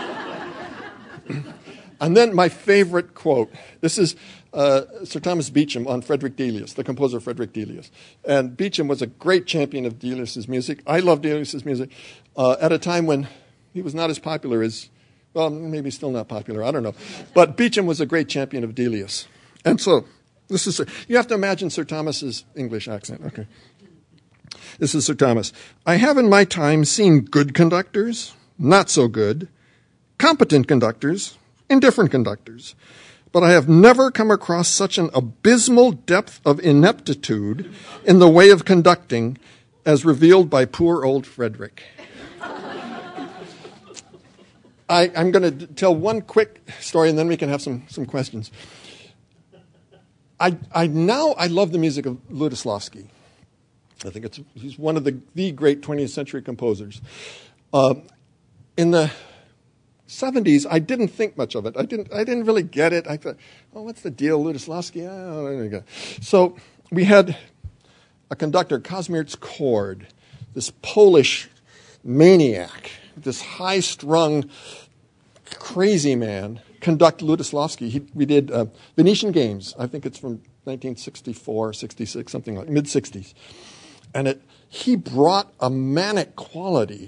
And then my favorite quote. This is uh, Sir Thomas Beecham on Frederick Delius, the composer Frederick Delius. And Beecham was a great champion of Delius's music. I love Delius's music uh, at a time when he was not as popular as, well, maybe still not popular, I don't know. But Beecham was a great champion of Delius. And so, this is, you have to imagine Sir Thomas's English accent. Okay. This is Sir Thomas. I have in my time seen good conductors, not so good, competent conductors, indifferent conductors, but I have never come across such an abysmal depth of ineptitude in the way of conducting as revealed by poor old Frederick. I, I'm going to tell one quick story, and then we can have some, some questions. I, I now I love the music of Lutoslawski. I think it's he's one of the, the great twentieth century composers. Uh, in the seventies, I didn't think much of it. I didn't I didn't really get it. I thought, oh, what's the deal, Lutoslawski? Oh, there you go. So we had a conductor, Kazimierz Cord, this Polish maniac, this high-strung, crazy man, conduct Lutoslawski. He, we did uh, Venetian Games. I think it's from nineteen sixty-four, sixty-six, something like mid-sixties. And it, he brought a manic quality.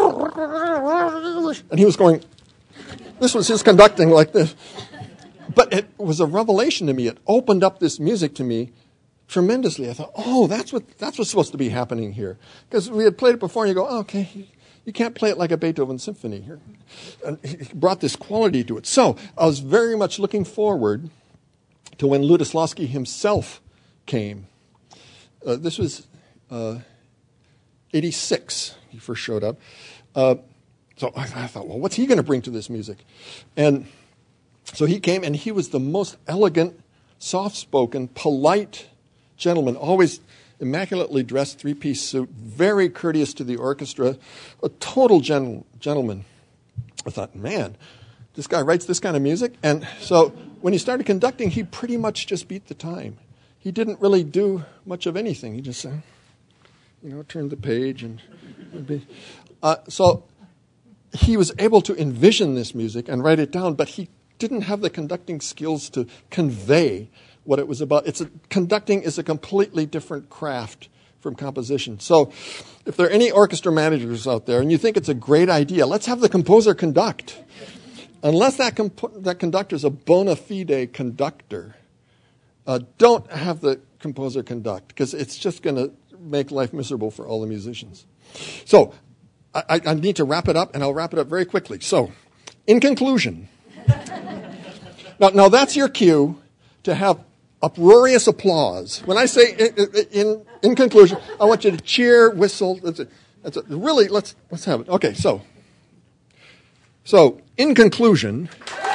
And he was going, this was his conducting like this. But it was a revelation to me. It opened up this music to me tremendously. I thought, oh, that's what that's what's supposed to be happening here. Because we had played it before, and you go, oh, okay, you can't play it like a Beethoven symphony here. And he brought this quality to it. So I was very much looking forward to when Lutoslawski himself came. Uh, this was uh, eighty-six, he first showed up. Uh, so I, I thought, well, what's he going to bring to this music? And so he came, and he was the most elegant, soft-spoken, polite gentleman, always immaculately dressed, three-piece suit, very courteous to the orchestra, a total gen- gentleman. I thought, man, this guy writes this kind of music? And so when he started conducting, he pretty much just beat the time. He didn't really do much of anything. He just, uh, you know, turned the page. and uh, So he was able to envision this music and write it down, but he didn't have the conducting skills to convey what it was about. It's a, conducting is a completely different craft from composition. So if there are any orchestra managers out there and you think it's a great idea, let's have the composer conduct. Unless that, comp- that conductor is a bona fide conductor, uh, don't have the composer conduct, because it's just going to make life miserable for all the musicians. So I, I need to wrap it up, and I'll wrap it up very quickly. So in conclusion, now, now that's your cue to have uproarious applause. When I say in, in, in conclusion, I want you to cheer, whistle. That's it. That's it. Really, let's let's have it. Okay, so so in conclusion,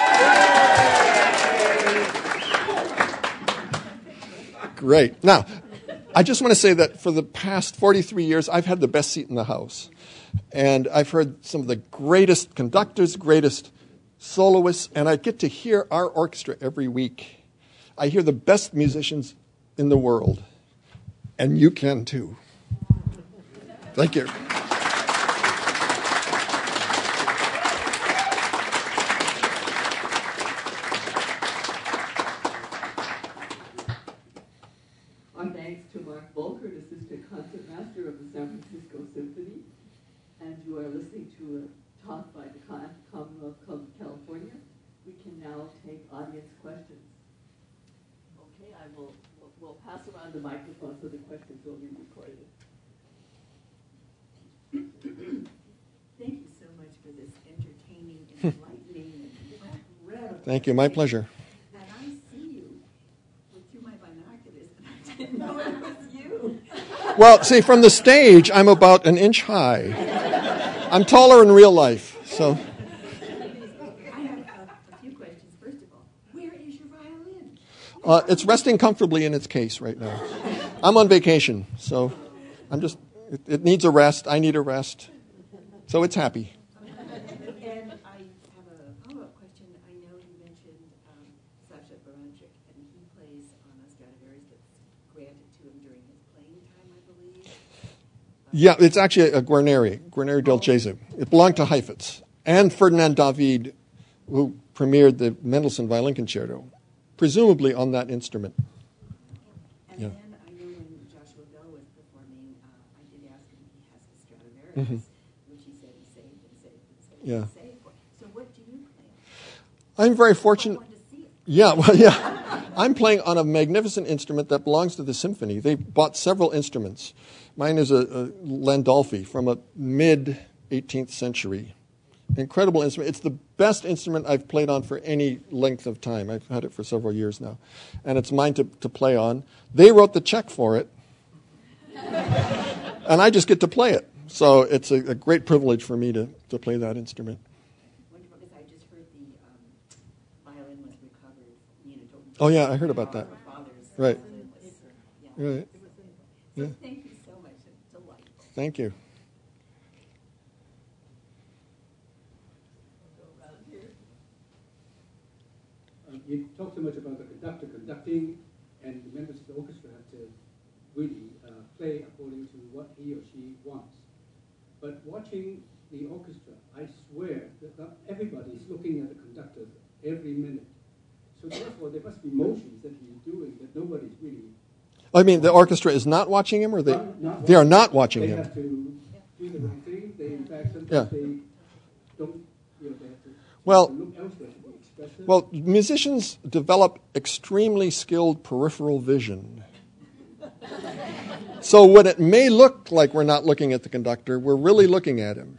great. Now, I just want to say that for the past forty-three years, I've had the best seat in the house, and I've heard some of the greatest conductors, greatest soloists, and I get to hear our orchestra every week. I hear the best musicians in the world, and you can too. Thank you. Our thanks to Mark Volkert, Assistant Concertmaster of the San Francisco Symphony, and you are listening to a talk by the Commonwealth Club of California. We can now take audience questions. Okay, I will. We'll, we'll pass around the microphone so the questions will be recorded. Thank you so much for this entertaining, enlightening, and incredible. Thank you. My pleasure. And I see you through my binoculars, and I didn't know it was you. Well, see, from the stage, I'm about an inch high. I'm taller in real life, so. I have a, a few questions. First of all, where is your violin? Uh, it's resting comfortably in its case right now. I'm on vacation, so I'm just, it, it needs a rest. I need a rest. So it's happy. And I have a follow-up question. I know you mentioned um, Sasha Baranchik, and he plays on a Stradivarius that's granted to him during his playing time, I believe. Yeah, it's actually a Guarneri, Guarneri del Gesù. It belonged to Heifetz. And Ferdinand David, who premiered the Mendelssohn Violin Concerto, presumably on that instrument. And Yeah. then I know when Joshua Bell was performing, uh, I did ask him if he has a Stradivarius, Mm-hmm. which he said he saved and saved and saved Yeah. and saved for. So what do you play? I'm very I fortunate. wanted to see it. Yeah, well, yeah. I'm playing on a magnificent instrument that belongs to the symphony. They bought several instruments. Mine is a, a Landolfi from a mid-eighteenth century. Incredible instrument. It's the best instrument I've played on for any length of time. I've had it for several years now. And it's mine to, to play on. They wrote the check for it. And I just get to play it. So it's a, a great privilege for me to, to play that instrument. Wonderful, because I just heard the um, violin was recovered. Nina told me. Oh, yeah, I heard about that. Her father's Right. violin was, yeah. Right. So Yeah. thank you so much. It's delightful. Thank you. you talk so much about the conductor conducting, and the members of the orchestra have to really uh, play according to what he or she wants. But watching the orchestra, I swear that everybody is looking at the conductor every minute. So therefore, there must be motions that he's doing that nobody's really... I mean, the orchestra is not watching him, or they not, not they are not watching they him? They have to do the right thing. They, in fact, sometimes Yeah. they don't, you know, they have to, Well, to look elsewhere to be expressive. Well, musicians develop extremely skilled peripheral vision. So when it may look like we're not looking at the conductor, we're really looking at him.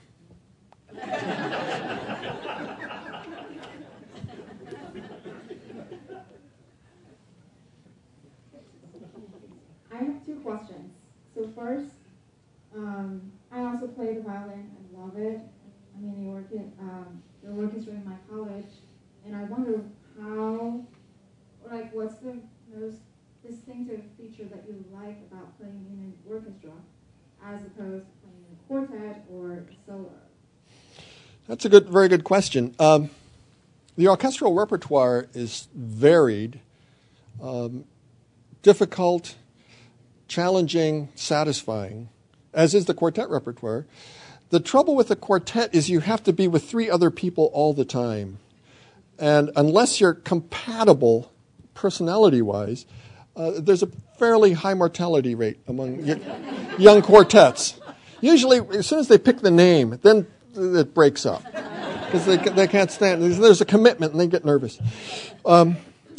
I have two questions. So first, um, I also play the violin and love it. I mean, the, orchid, um, the orchestra in my college, and I wonder how, like, what's the most distinctive feature that you like about playing in an orchestra as opposed to playing in a quartet or solo? That's a good, very good question. Um, the orchestral repertoire is varied, um, difficult, challenging, satisfying, as is the quartet repertoire. The trouble with the quartet is you have to be with three other people all the time. And unless you're compatible personality-wise, uh, there's a fairly high mortality rate among y- young quartets. Usually, as soon as they pick the name, then it breaks up. Because they, they can't stand it. There's a commitment, and they get nervous. Um,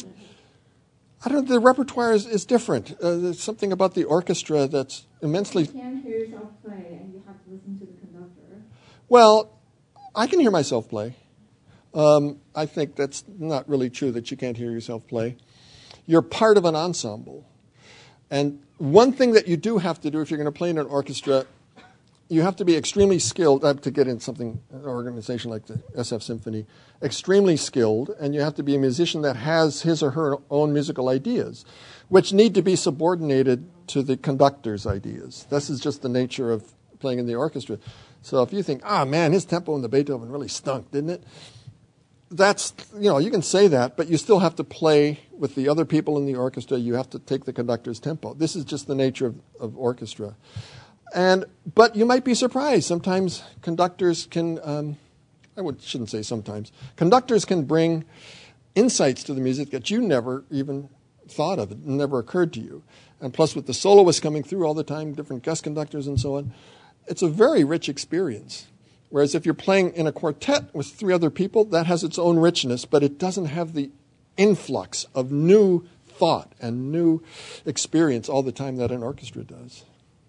I don't know, the repertoire is, is different. Uh, there's something about the orchestra that's immensely... You can't hear yourself play, and you have to listen to the conductor. Well, I can hear myself play. Um, I think that's not really true, that you can't hear yourself play. You're part of an ensemble. And one thing that you do have to do if you're going to play in an orchestra, you have to be extremely skilled, uh, to get in something, an organization like the S F Symphony, extremely skilled, and you have to be a musician that has his or her own musical ideas, which need to be subordinated to the conductor's ideas. This is just the nature of playing in the orchestra. So if you think, ah, oh, man, his tempo in the Beethoven really stunk, didn't it? That's, you know, you can say that, but you still have to play with the other people in the orchestra. You have to take the conductor's tempo. This is just the nature of, of orchestra. And but you might be surprised. Sometimes conductors can, um, I would, shouldn't say sometimes, conductors can bring insights to the music that you never even thought of. It never occurred to you. And plus with the soloists coming through all the time, different guest conductors and so on, it's a very rich experience. Whereas if you're playing in a quartet with three other people, that has its own richness, but it doesn't have the influx of new thought and new experience all the time that an orchestra does.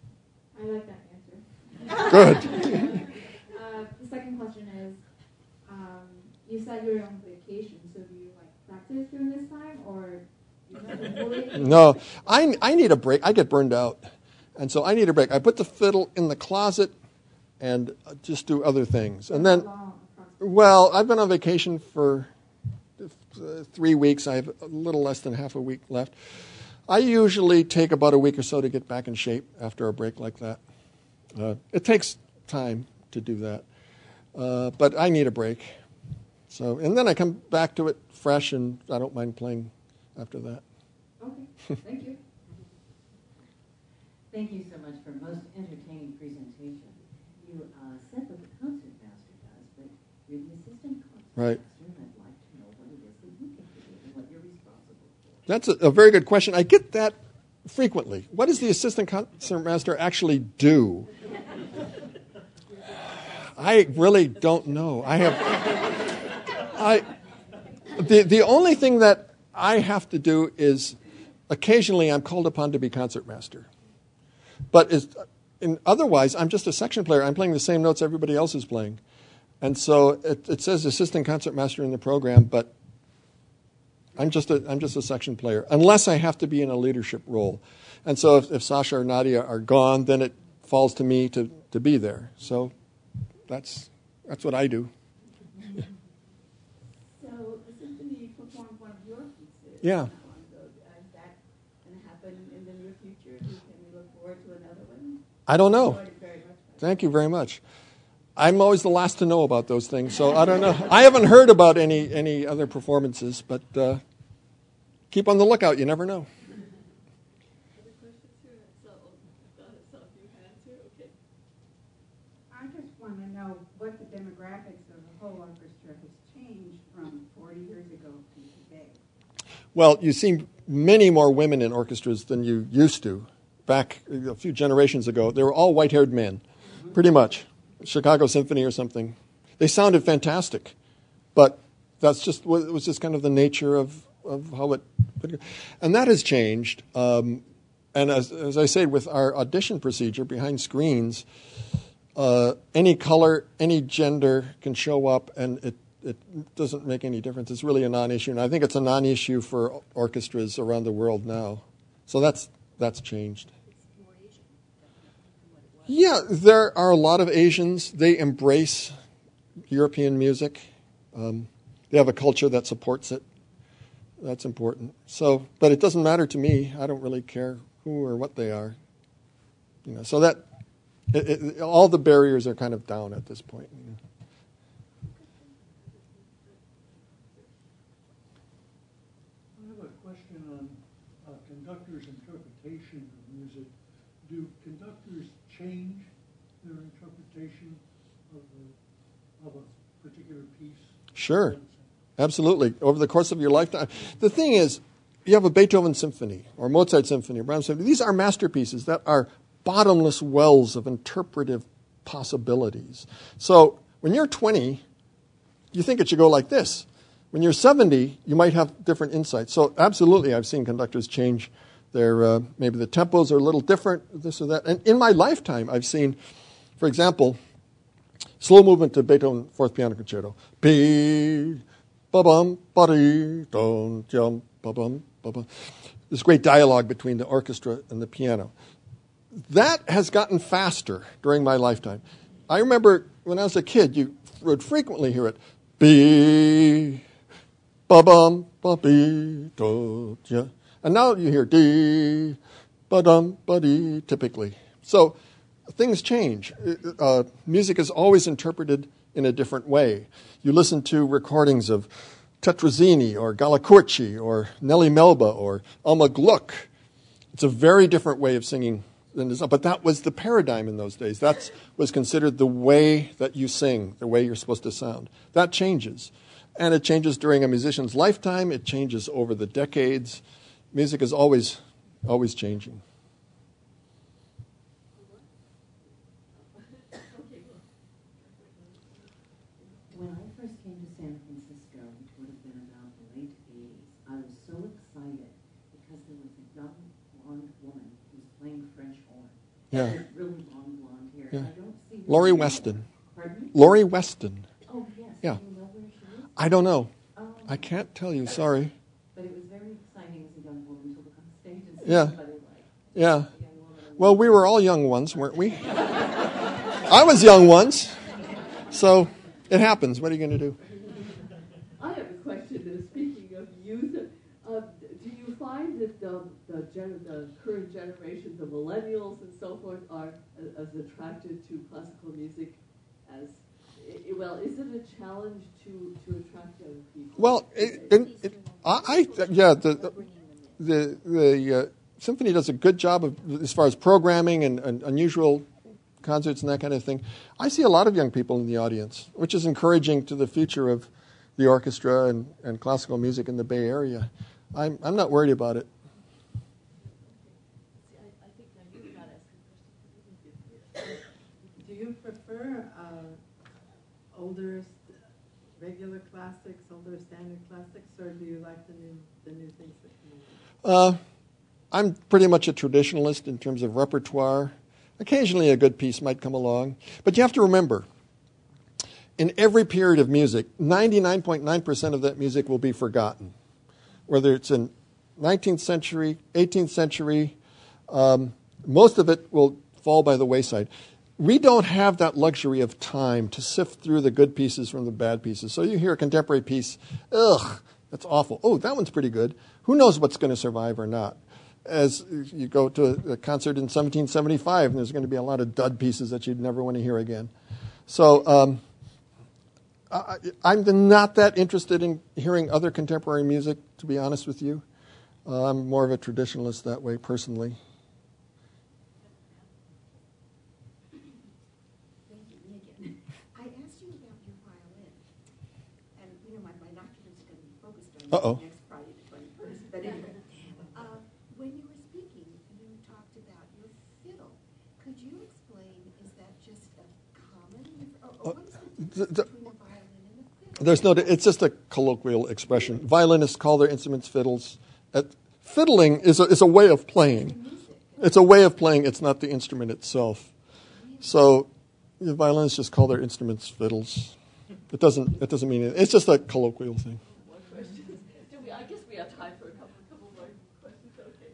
I like that answer. Good. uh, the second question is, um, you said you're on vacation, so do you like practice during this time, or you have to fully? No, I, I need a break. I get burned out, and so I need a break. I put the fiddle in the closet and just do other things. And then, well, I've been on vacation for three weeks. I have a little less than half a week left. I usually take about a week or so to get back in shape after a break like that. Uh, it takes time to do that, uh, but I need a break. So, and then I come back to it fresh, and I don't mind playing after that. Okay, thank you. Thank you so much for a most entertaining presentation. You uh, said what the concertmaster does, but you're the assistant concertmaster, Right. and I'd like to know what it is that you can do and what you're responsible for. That's a, a very good question. I get that frequently. What does the assistant concertmaster actually do? I really don't know. I have, I, the the only thing that I have to do is occasionally I'm called upon to be concertmaster, but is. And otherwise, I'm just a section player. I'm playing the same notes everybody else is playing. And so it, it says assistant concertmaster in the program, but I'm just a I'm just a section player, unless I have to be in a leadership role. And so if, if Sasha or Nadia are gone, then it falls to me to, to be there. So that's that's what I do. So the symphony performed one of your pieces. Yeah. Not long ago. Is that going to happen in the near future? Can we look forward to another one? I don't know. Enjoyed it very much. Thank you very much. I'm always the last to know about those things, so I don't know. I haven't heard about any, any other performances, but uh, keep on the lookout. You never know. Other questions here? So, I've got a few hands here. Okay. I just want to know what the demographics of the whole orchestra has changed from forty years ago to today. Well, you see many more women in orchestras than you used to. Back a few generations ago, they were all white-haired men, pretty much. Chicago Symphony or something. They sounded fantastic, but that's just it was just kind of the nature of, of how it. And that has changed. Um, and as, as I say, with our audition procedure behind screens, uh, any color, any gender can show up, and it. It doesn't make any difference. It's really a non-issue, and I think it's a non-issue for orchestras around the world now. So that's that's changed. Yeah, there are a lot of Asians. They embrace European music. Um, they have a culture that supports it. That's important. So, but it doesn't matter to me. I don't really care who or what they are. You know, so that it, it, all the barriers are kind of down at this point. You know. On uh, conductors' interpretation of music. Do conductors change their interpretation of, the, of a particular piece? Sure, absolutely. Over the course of your lifetime. The thing is, you have a Beethoven symphony or Mozart symphony or Brahms symphony. These are masterpieces that are bottomless wells of interpretive possibilities. So when you're twenty, you think it should go like this. When you're seventy, you might have different insights. So absolutely, I've seen conductors change their, uh, maybe the tempos are a little different, this or that. And in my lifetime, I've seen, for example, slow movement to Beethoven Fourth Piano Concerto. Be, ba-bum, ba-dee, don, jum, ba-bum, ba-bum. This great dialogue between the orchestra and the piano. That has gotten faster during my lifetime. I remember when I was a kid, you would frequently hear it. Be, ba-bum, ba-bee, do, ja. And now you hear dee, ba-dum, ba-dee, typically. So things change. Uh, music is always interpreted in a different way. You listen to recordings of Tetrazzini or Galli-Curci or Nellie Melba or Alma Gluck. It's a very different way of singing than this, but that was the paradigm in those days. That was considered the way that you sing, the way you're supposed to sound. That changes. And it changes during a musician's lifetime. It changes over the decades. Music is always, always changing. When I first came to San Francisco, which would have been about the late eighties, I was so excited because there was a young blonde woman who was playing French horn. Yeah. With really long blonde hair. Yeah. I don't see Laurie her Weston. Pardon me? Laurie Weston. Oh, yes. Yeah. Do you know where she is? I don't know. Oh. I can't tell you. Sorry. But it was very exciting as a young woman to look on stage and see Yeah. somebody like Yeah. a young woman. Well, we were all young ones, weren't we? I was young once. So it happens. What are you going to do? I have a question. Uh, speaking of youth, uh, do you find that the the, gen- the current generation, the millennials and so forth, are as, as attracted to classical music as I, well? Is it a challenge to, to attract young people? Well, it, it, it, I, I yeah the the the uh, symphony does a good job of as far as programming and, and unusual concerts and that kind of thing. I see a lot of young people in the audience, which is encouraging to the future of the orchestra and, and classical music in the Bay Area. I'm I'm not worried about it. Do you prefer uh, older, st- regular classics, older standard classics, or do you like the new the new things that come out? Uh, I'm pretty much a traditionalist in terms of repertoire. Occasionally a good piece might come along. But you have to remember, in every period of music, ninety-nine point nine percent of that music will be forgotten. Whether it's in nineteenth century, eighteenth century, um, most of it will fall by the wayside. We don't have that luxury of time to sift through the good pieces from the bad pieces. So you hear a contemporary piece, ugh, that's awful. Oh, that one's pretty good. Who knows what's going to survive or not? As you go to a concert in seventeen seventy-five, and there's going to be a lot of dud pieces that you'd never want to hear again. So um, I, I'm not that interested in hearing other contemporary music, to be honest with you. Uh, I'm more of a traditionalist that way, personally. Thank you, me again. I asked you about your violin, and you know my binoculars are going to be focused on Uh-oh. you next Friday the twenty-first. But anyway, uh, when you were speaking, you talked about your fiddle. Could you explain? Is that just a common, or, or what is the difference the- the- between a violin and a fiddle? There's no, it's just a colloquial expression. Violinists call their instruments fiddles. At, fiddling is a, is a way of playing. It's a way of playing. It's not the instrument itself. So the violinists just call their instruments fiddles. It doesn't. It doesn't mean it. It's just a colloquial thing. One question. Do we, I guess we have time for a couple, couple more questions. Okay.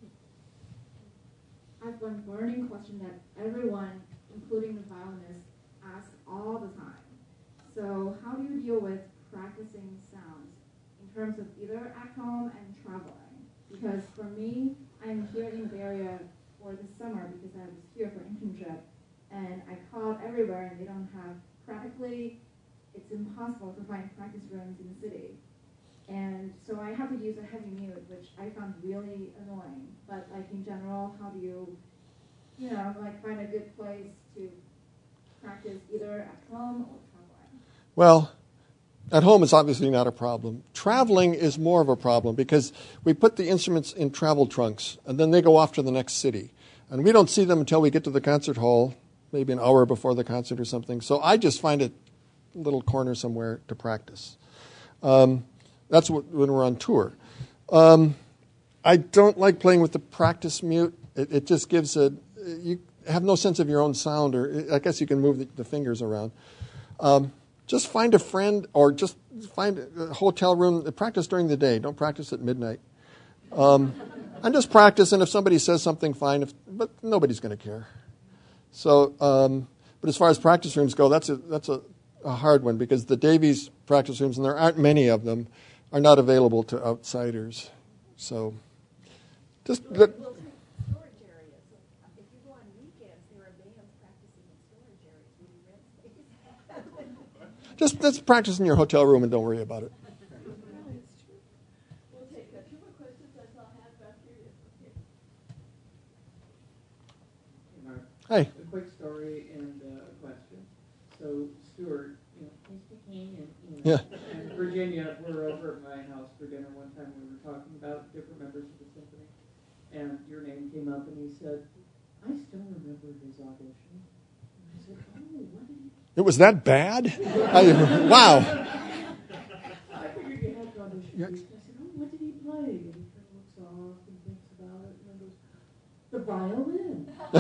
I have one burning question that everyone, including the violinists, asks all the time. So how do you deal with practicing sounds in terms of either at home and traveling? Because for me, I'm here in the Bay Area for the summer because I was here for internship, and I called everywhere and they don't have, practically, it's impossible to find practice rooms in the city. And so I have to use a heavy mute, which I found really annoying. But like in general, how do you, you know, like find a good place to practice either at home or traveling? Well, at home it's obviously not a problem. Traveling is more of a problem because we put the instruments in travel trunks and then they go off to the next city. And we don't see them until we get to the concert hall, maybe an hour before the concert or something. So I just find a little corner somewhere to practice. Um, that's what, when we're on tour. Um, I don't like playing with the practice mute. It, it just gives a, you have no sense of your own sound, or I guess you can move the, the fingers around. Um, Just find a friend or just find a hotel room. Practice during the day. Don't practice at midnight. Um, and just practice, and if somebody says something, fine. If, but nobody's going to care. So, um, but as far as practice rooms go, that's a that's a, a hard one because the Davies practice rooms, and there aren't many of them, are not available to outsiders. So, just. Well, well, storage areas. If you go on weekends, there are bands practicing in storage areas. Will you rent space? Just let's practice in your hotel room and don't worry about it. We'll take uh, two more questions. That's all I have back here. Okay. Hey, Mark. Hey. A quick story and uh, a question. So, Stuart, you know, Mister King and, you know, Yeah. and Virginia were over at my house for dinner one time. We were talking about different members of the symphony, and your name came up, and he said, "I still remember his audition." And I said, "Oh, what did he?" It was that bad? I, wow. I figured you had to audition. Yeah. I said, "Oh, what did he play?" And he kind of looks off and thinks about it, and then goes, "The violin."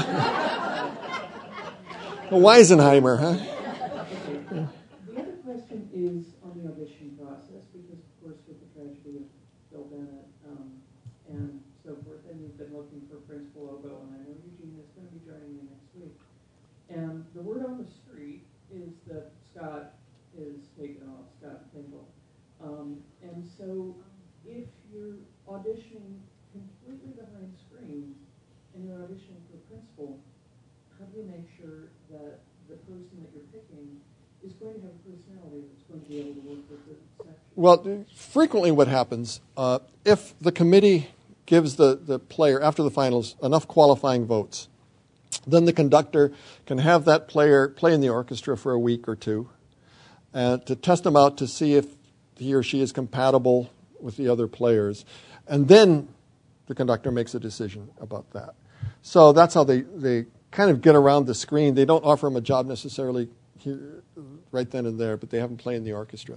A Weisenheimer, huh? Okay. The other question is on the audition process, because of course with the tragedy of Bill Bennett um, and so forth, and you've been looking for principal oboe, and I know Eugene is going to be joining you next week. And the word on the street is that Scott is taken off, Scott Tingle. Um, and so if you're auditioning completely behind screens and you're auditioning for principal, how do you make sure that the person that you're picking is going to have a personality that's going to be able to work with the section? Well, frequently what happens, uh, if the committee gives the, the player, after the finals, enough qualifying votes, then the conductor can have that player play in the orchestra for a week or two and to test them out to see if he or she is compatible with the other players. And then the conductor makes a decision about that. So that's how they, they kind of get around the screen. They don't offer them a job necessarily here, right then and there, but they have them play in the orchestra.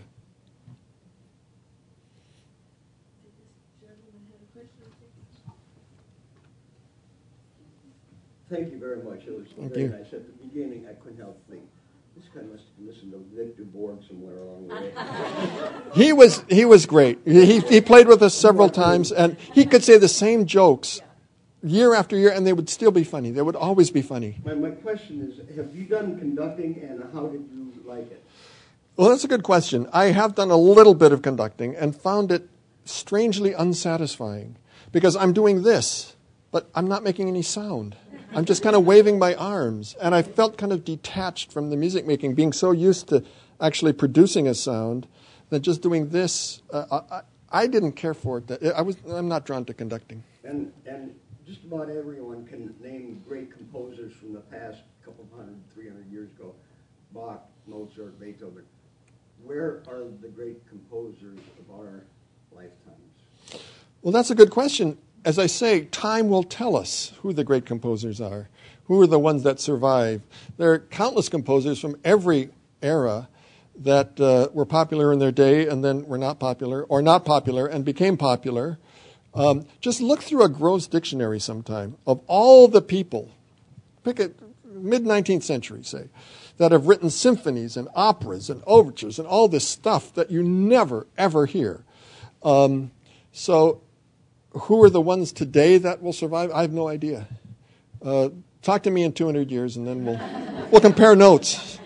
Thank you very much. It was Thank very you. nice. At the beginning, I couldn't help but think, this guy must have listened to Victor Borg somewhere along the way. He was he was great. He he played with us several times, and he could say the same jokes year after year, and they would still be funny. They would always be funny. My, my question is, have you done conducting, and how did you like it? Well, that's a good question. I have done a little bit of conducting and found it strangely unsatisfying because I'm doing this, but I'm not making any sound. I'm just kind of waving my arms, and I felt kind of detached from the music making, being so used to actually producing a sound that just doing this. Uh, I, I didn't care for it. That I was. I'm not drawn to conducting. And and just about everyone can name great composers from the past couple of hundred, three hundred years ago. Bach, Mozart, Beethoven. Where are the great composers of our lifetimes? Well, that's a good question. As I say, time will tell us who the great composers are, who are the ones that survive. There are countless composers from every era that uh, were popular in their day and then were not popular, or not popular and became popular. Um, just look through a Gross dictionary sometime of all the people, pick a mid-nineteenth century, say, that have written symphonies and operas and overtures and all this stuff that you never, ever hear. Um, so who are the ones today that will survive? I have no idea. Uh, talk to me in two hundred years, and then we'll we'll compare notes.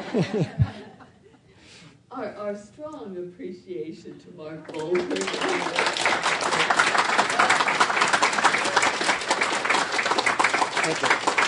our, our strong appreciation to Mark Goldberg. Thank you.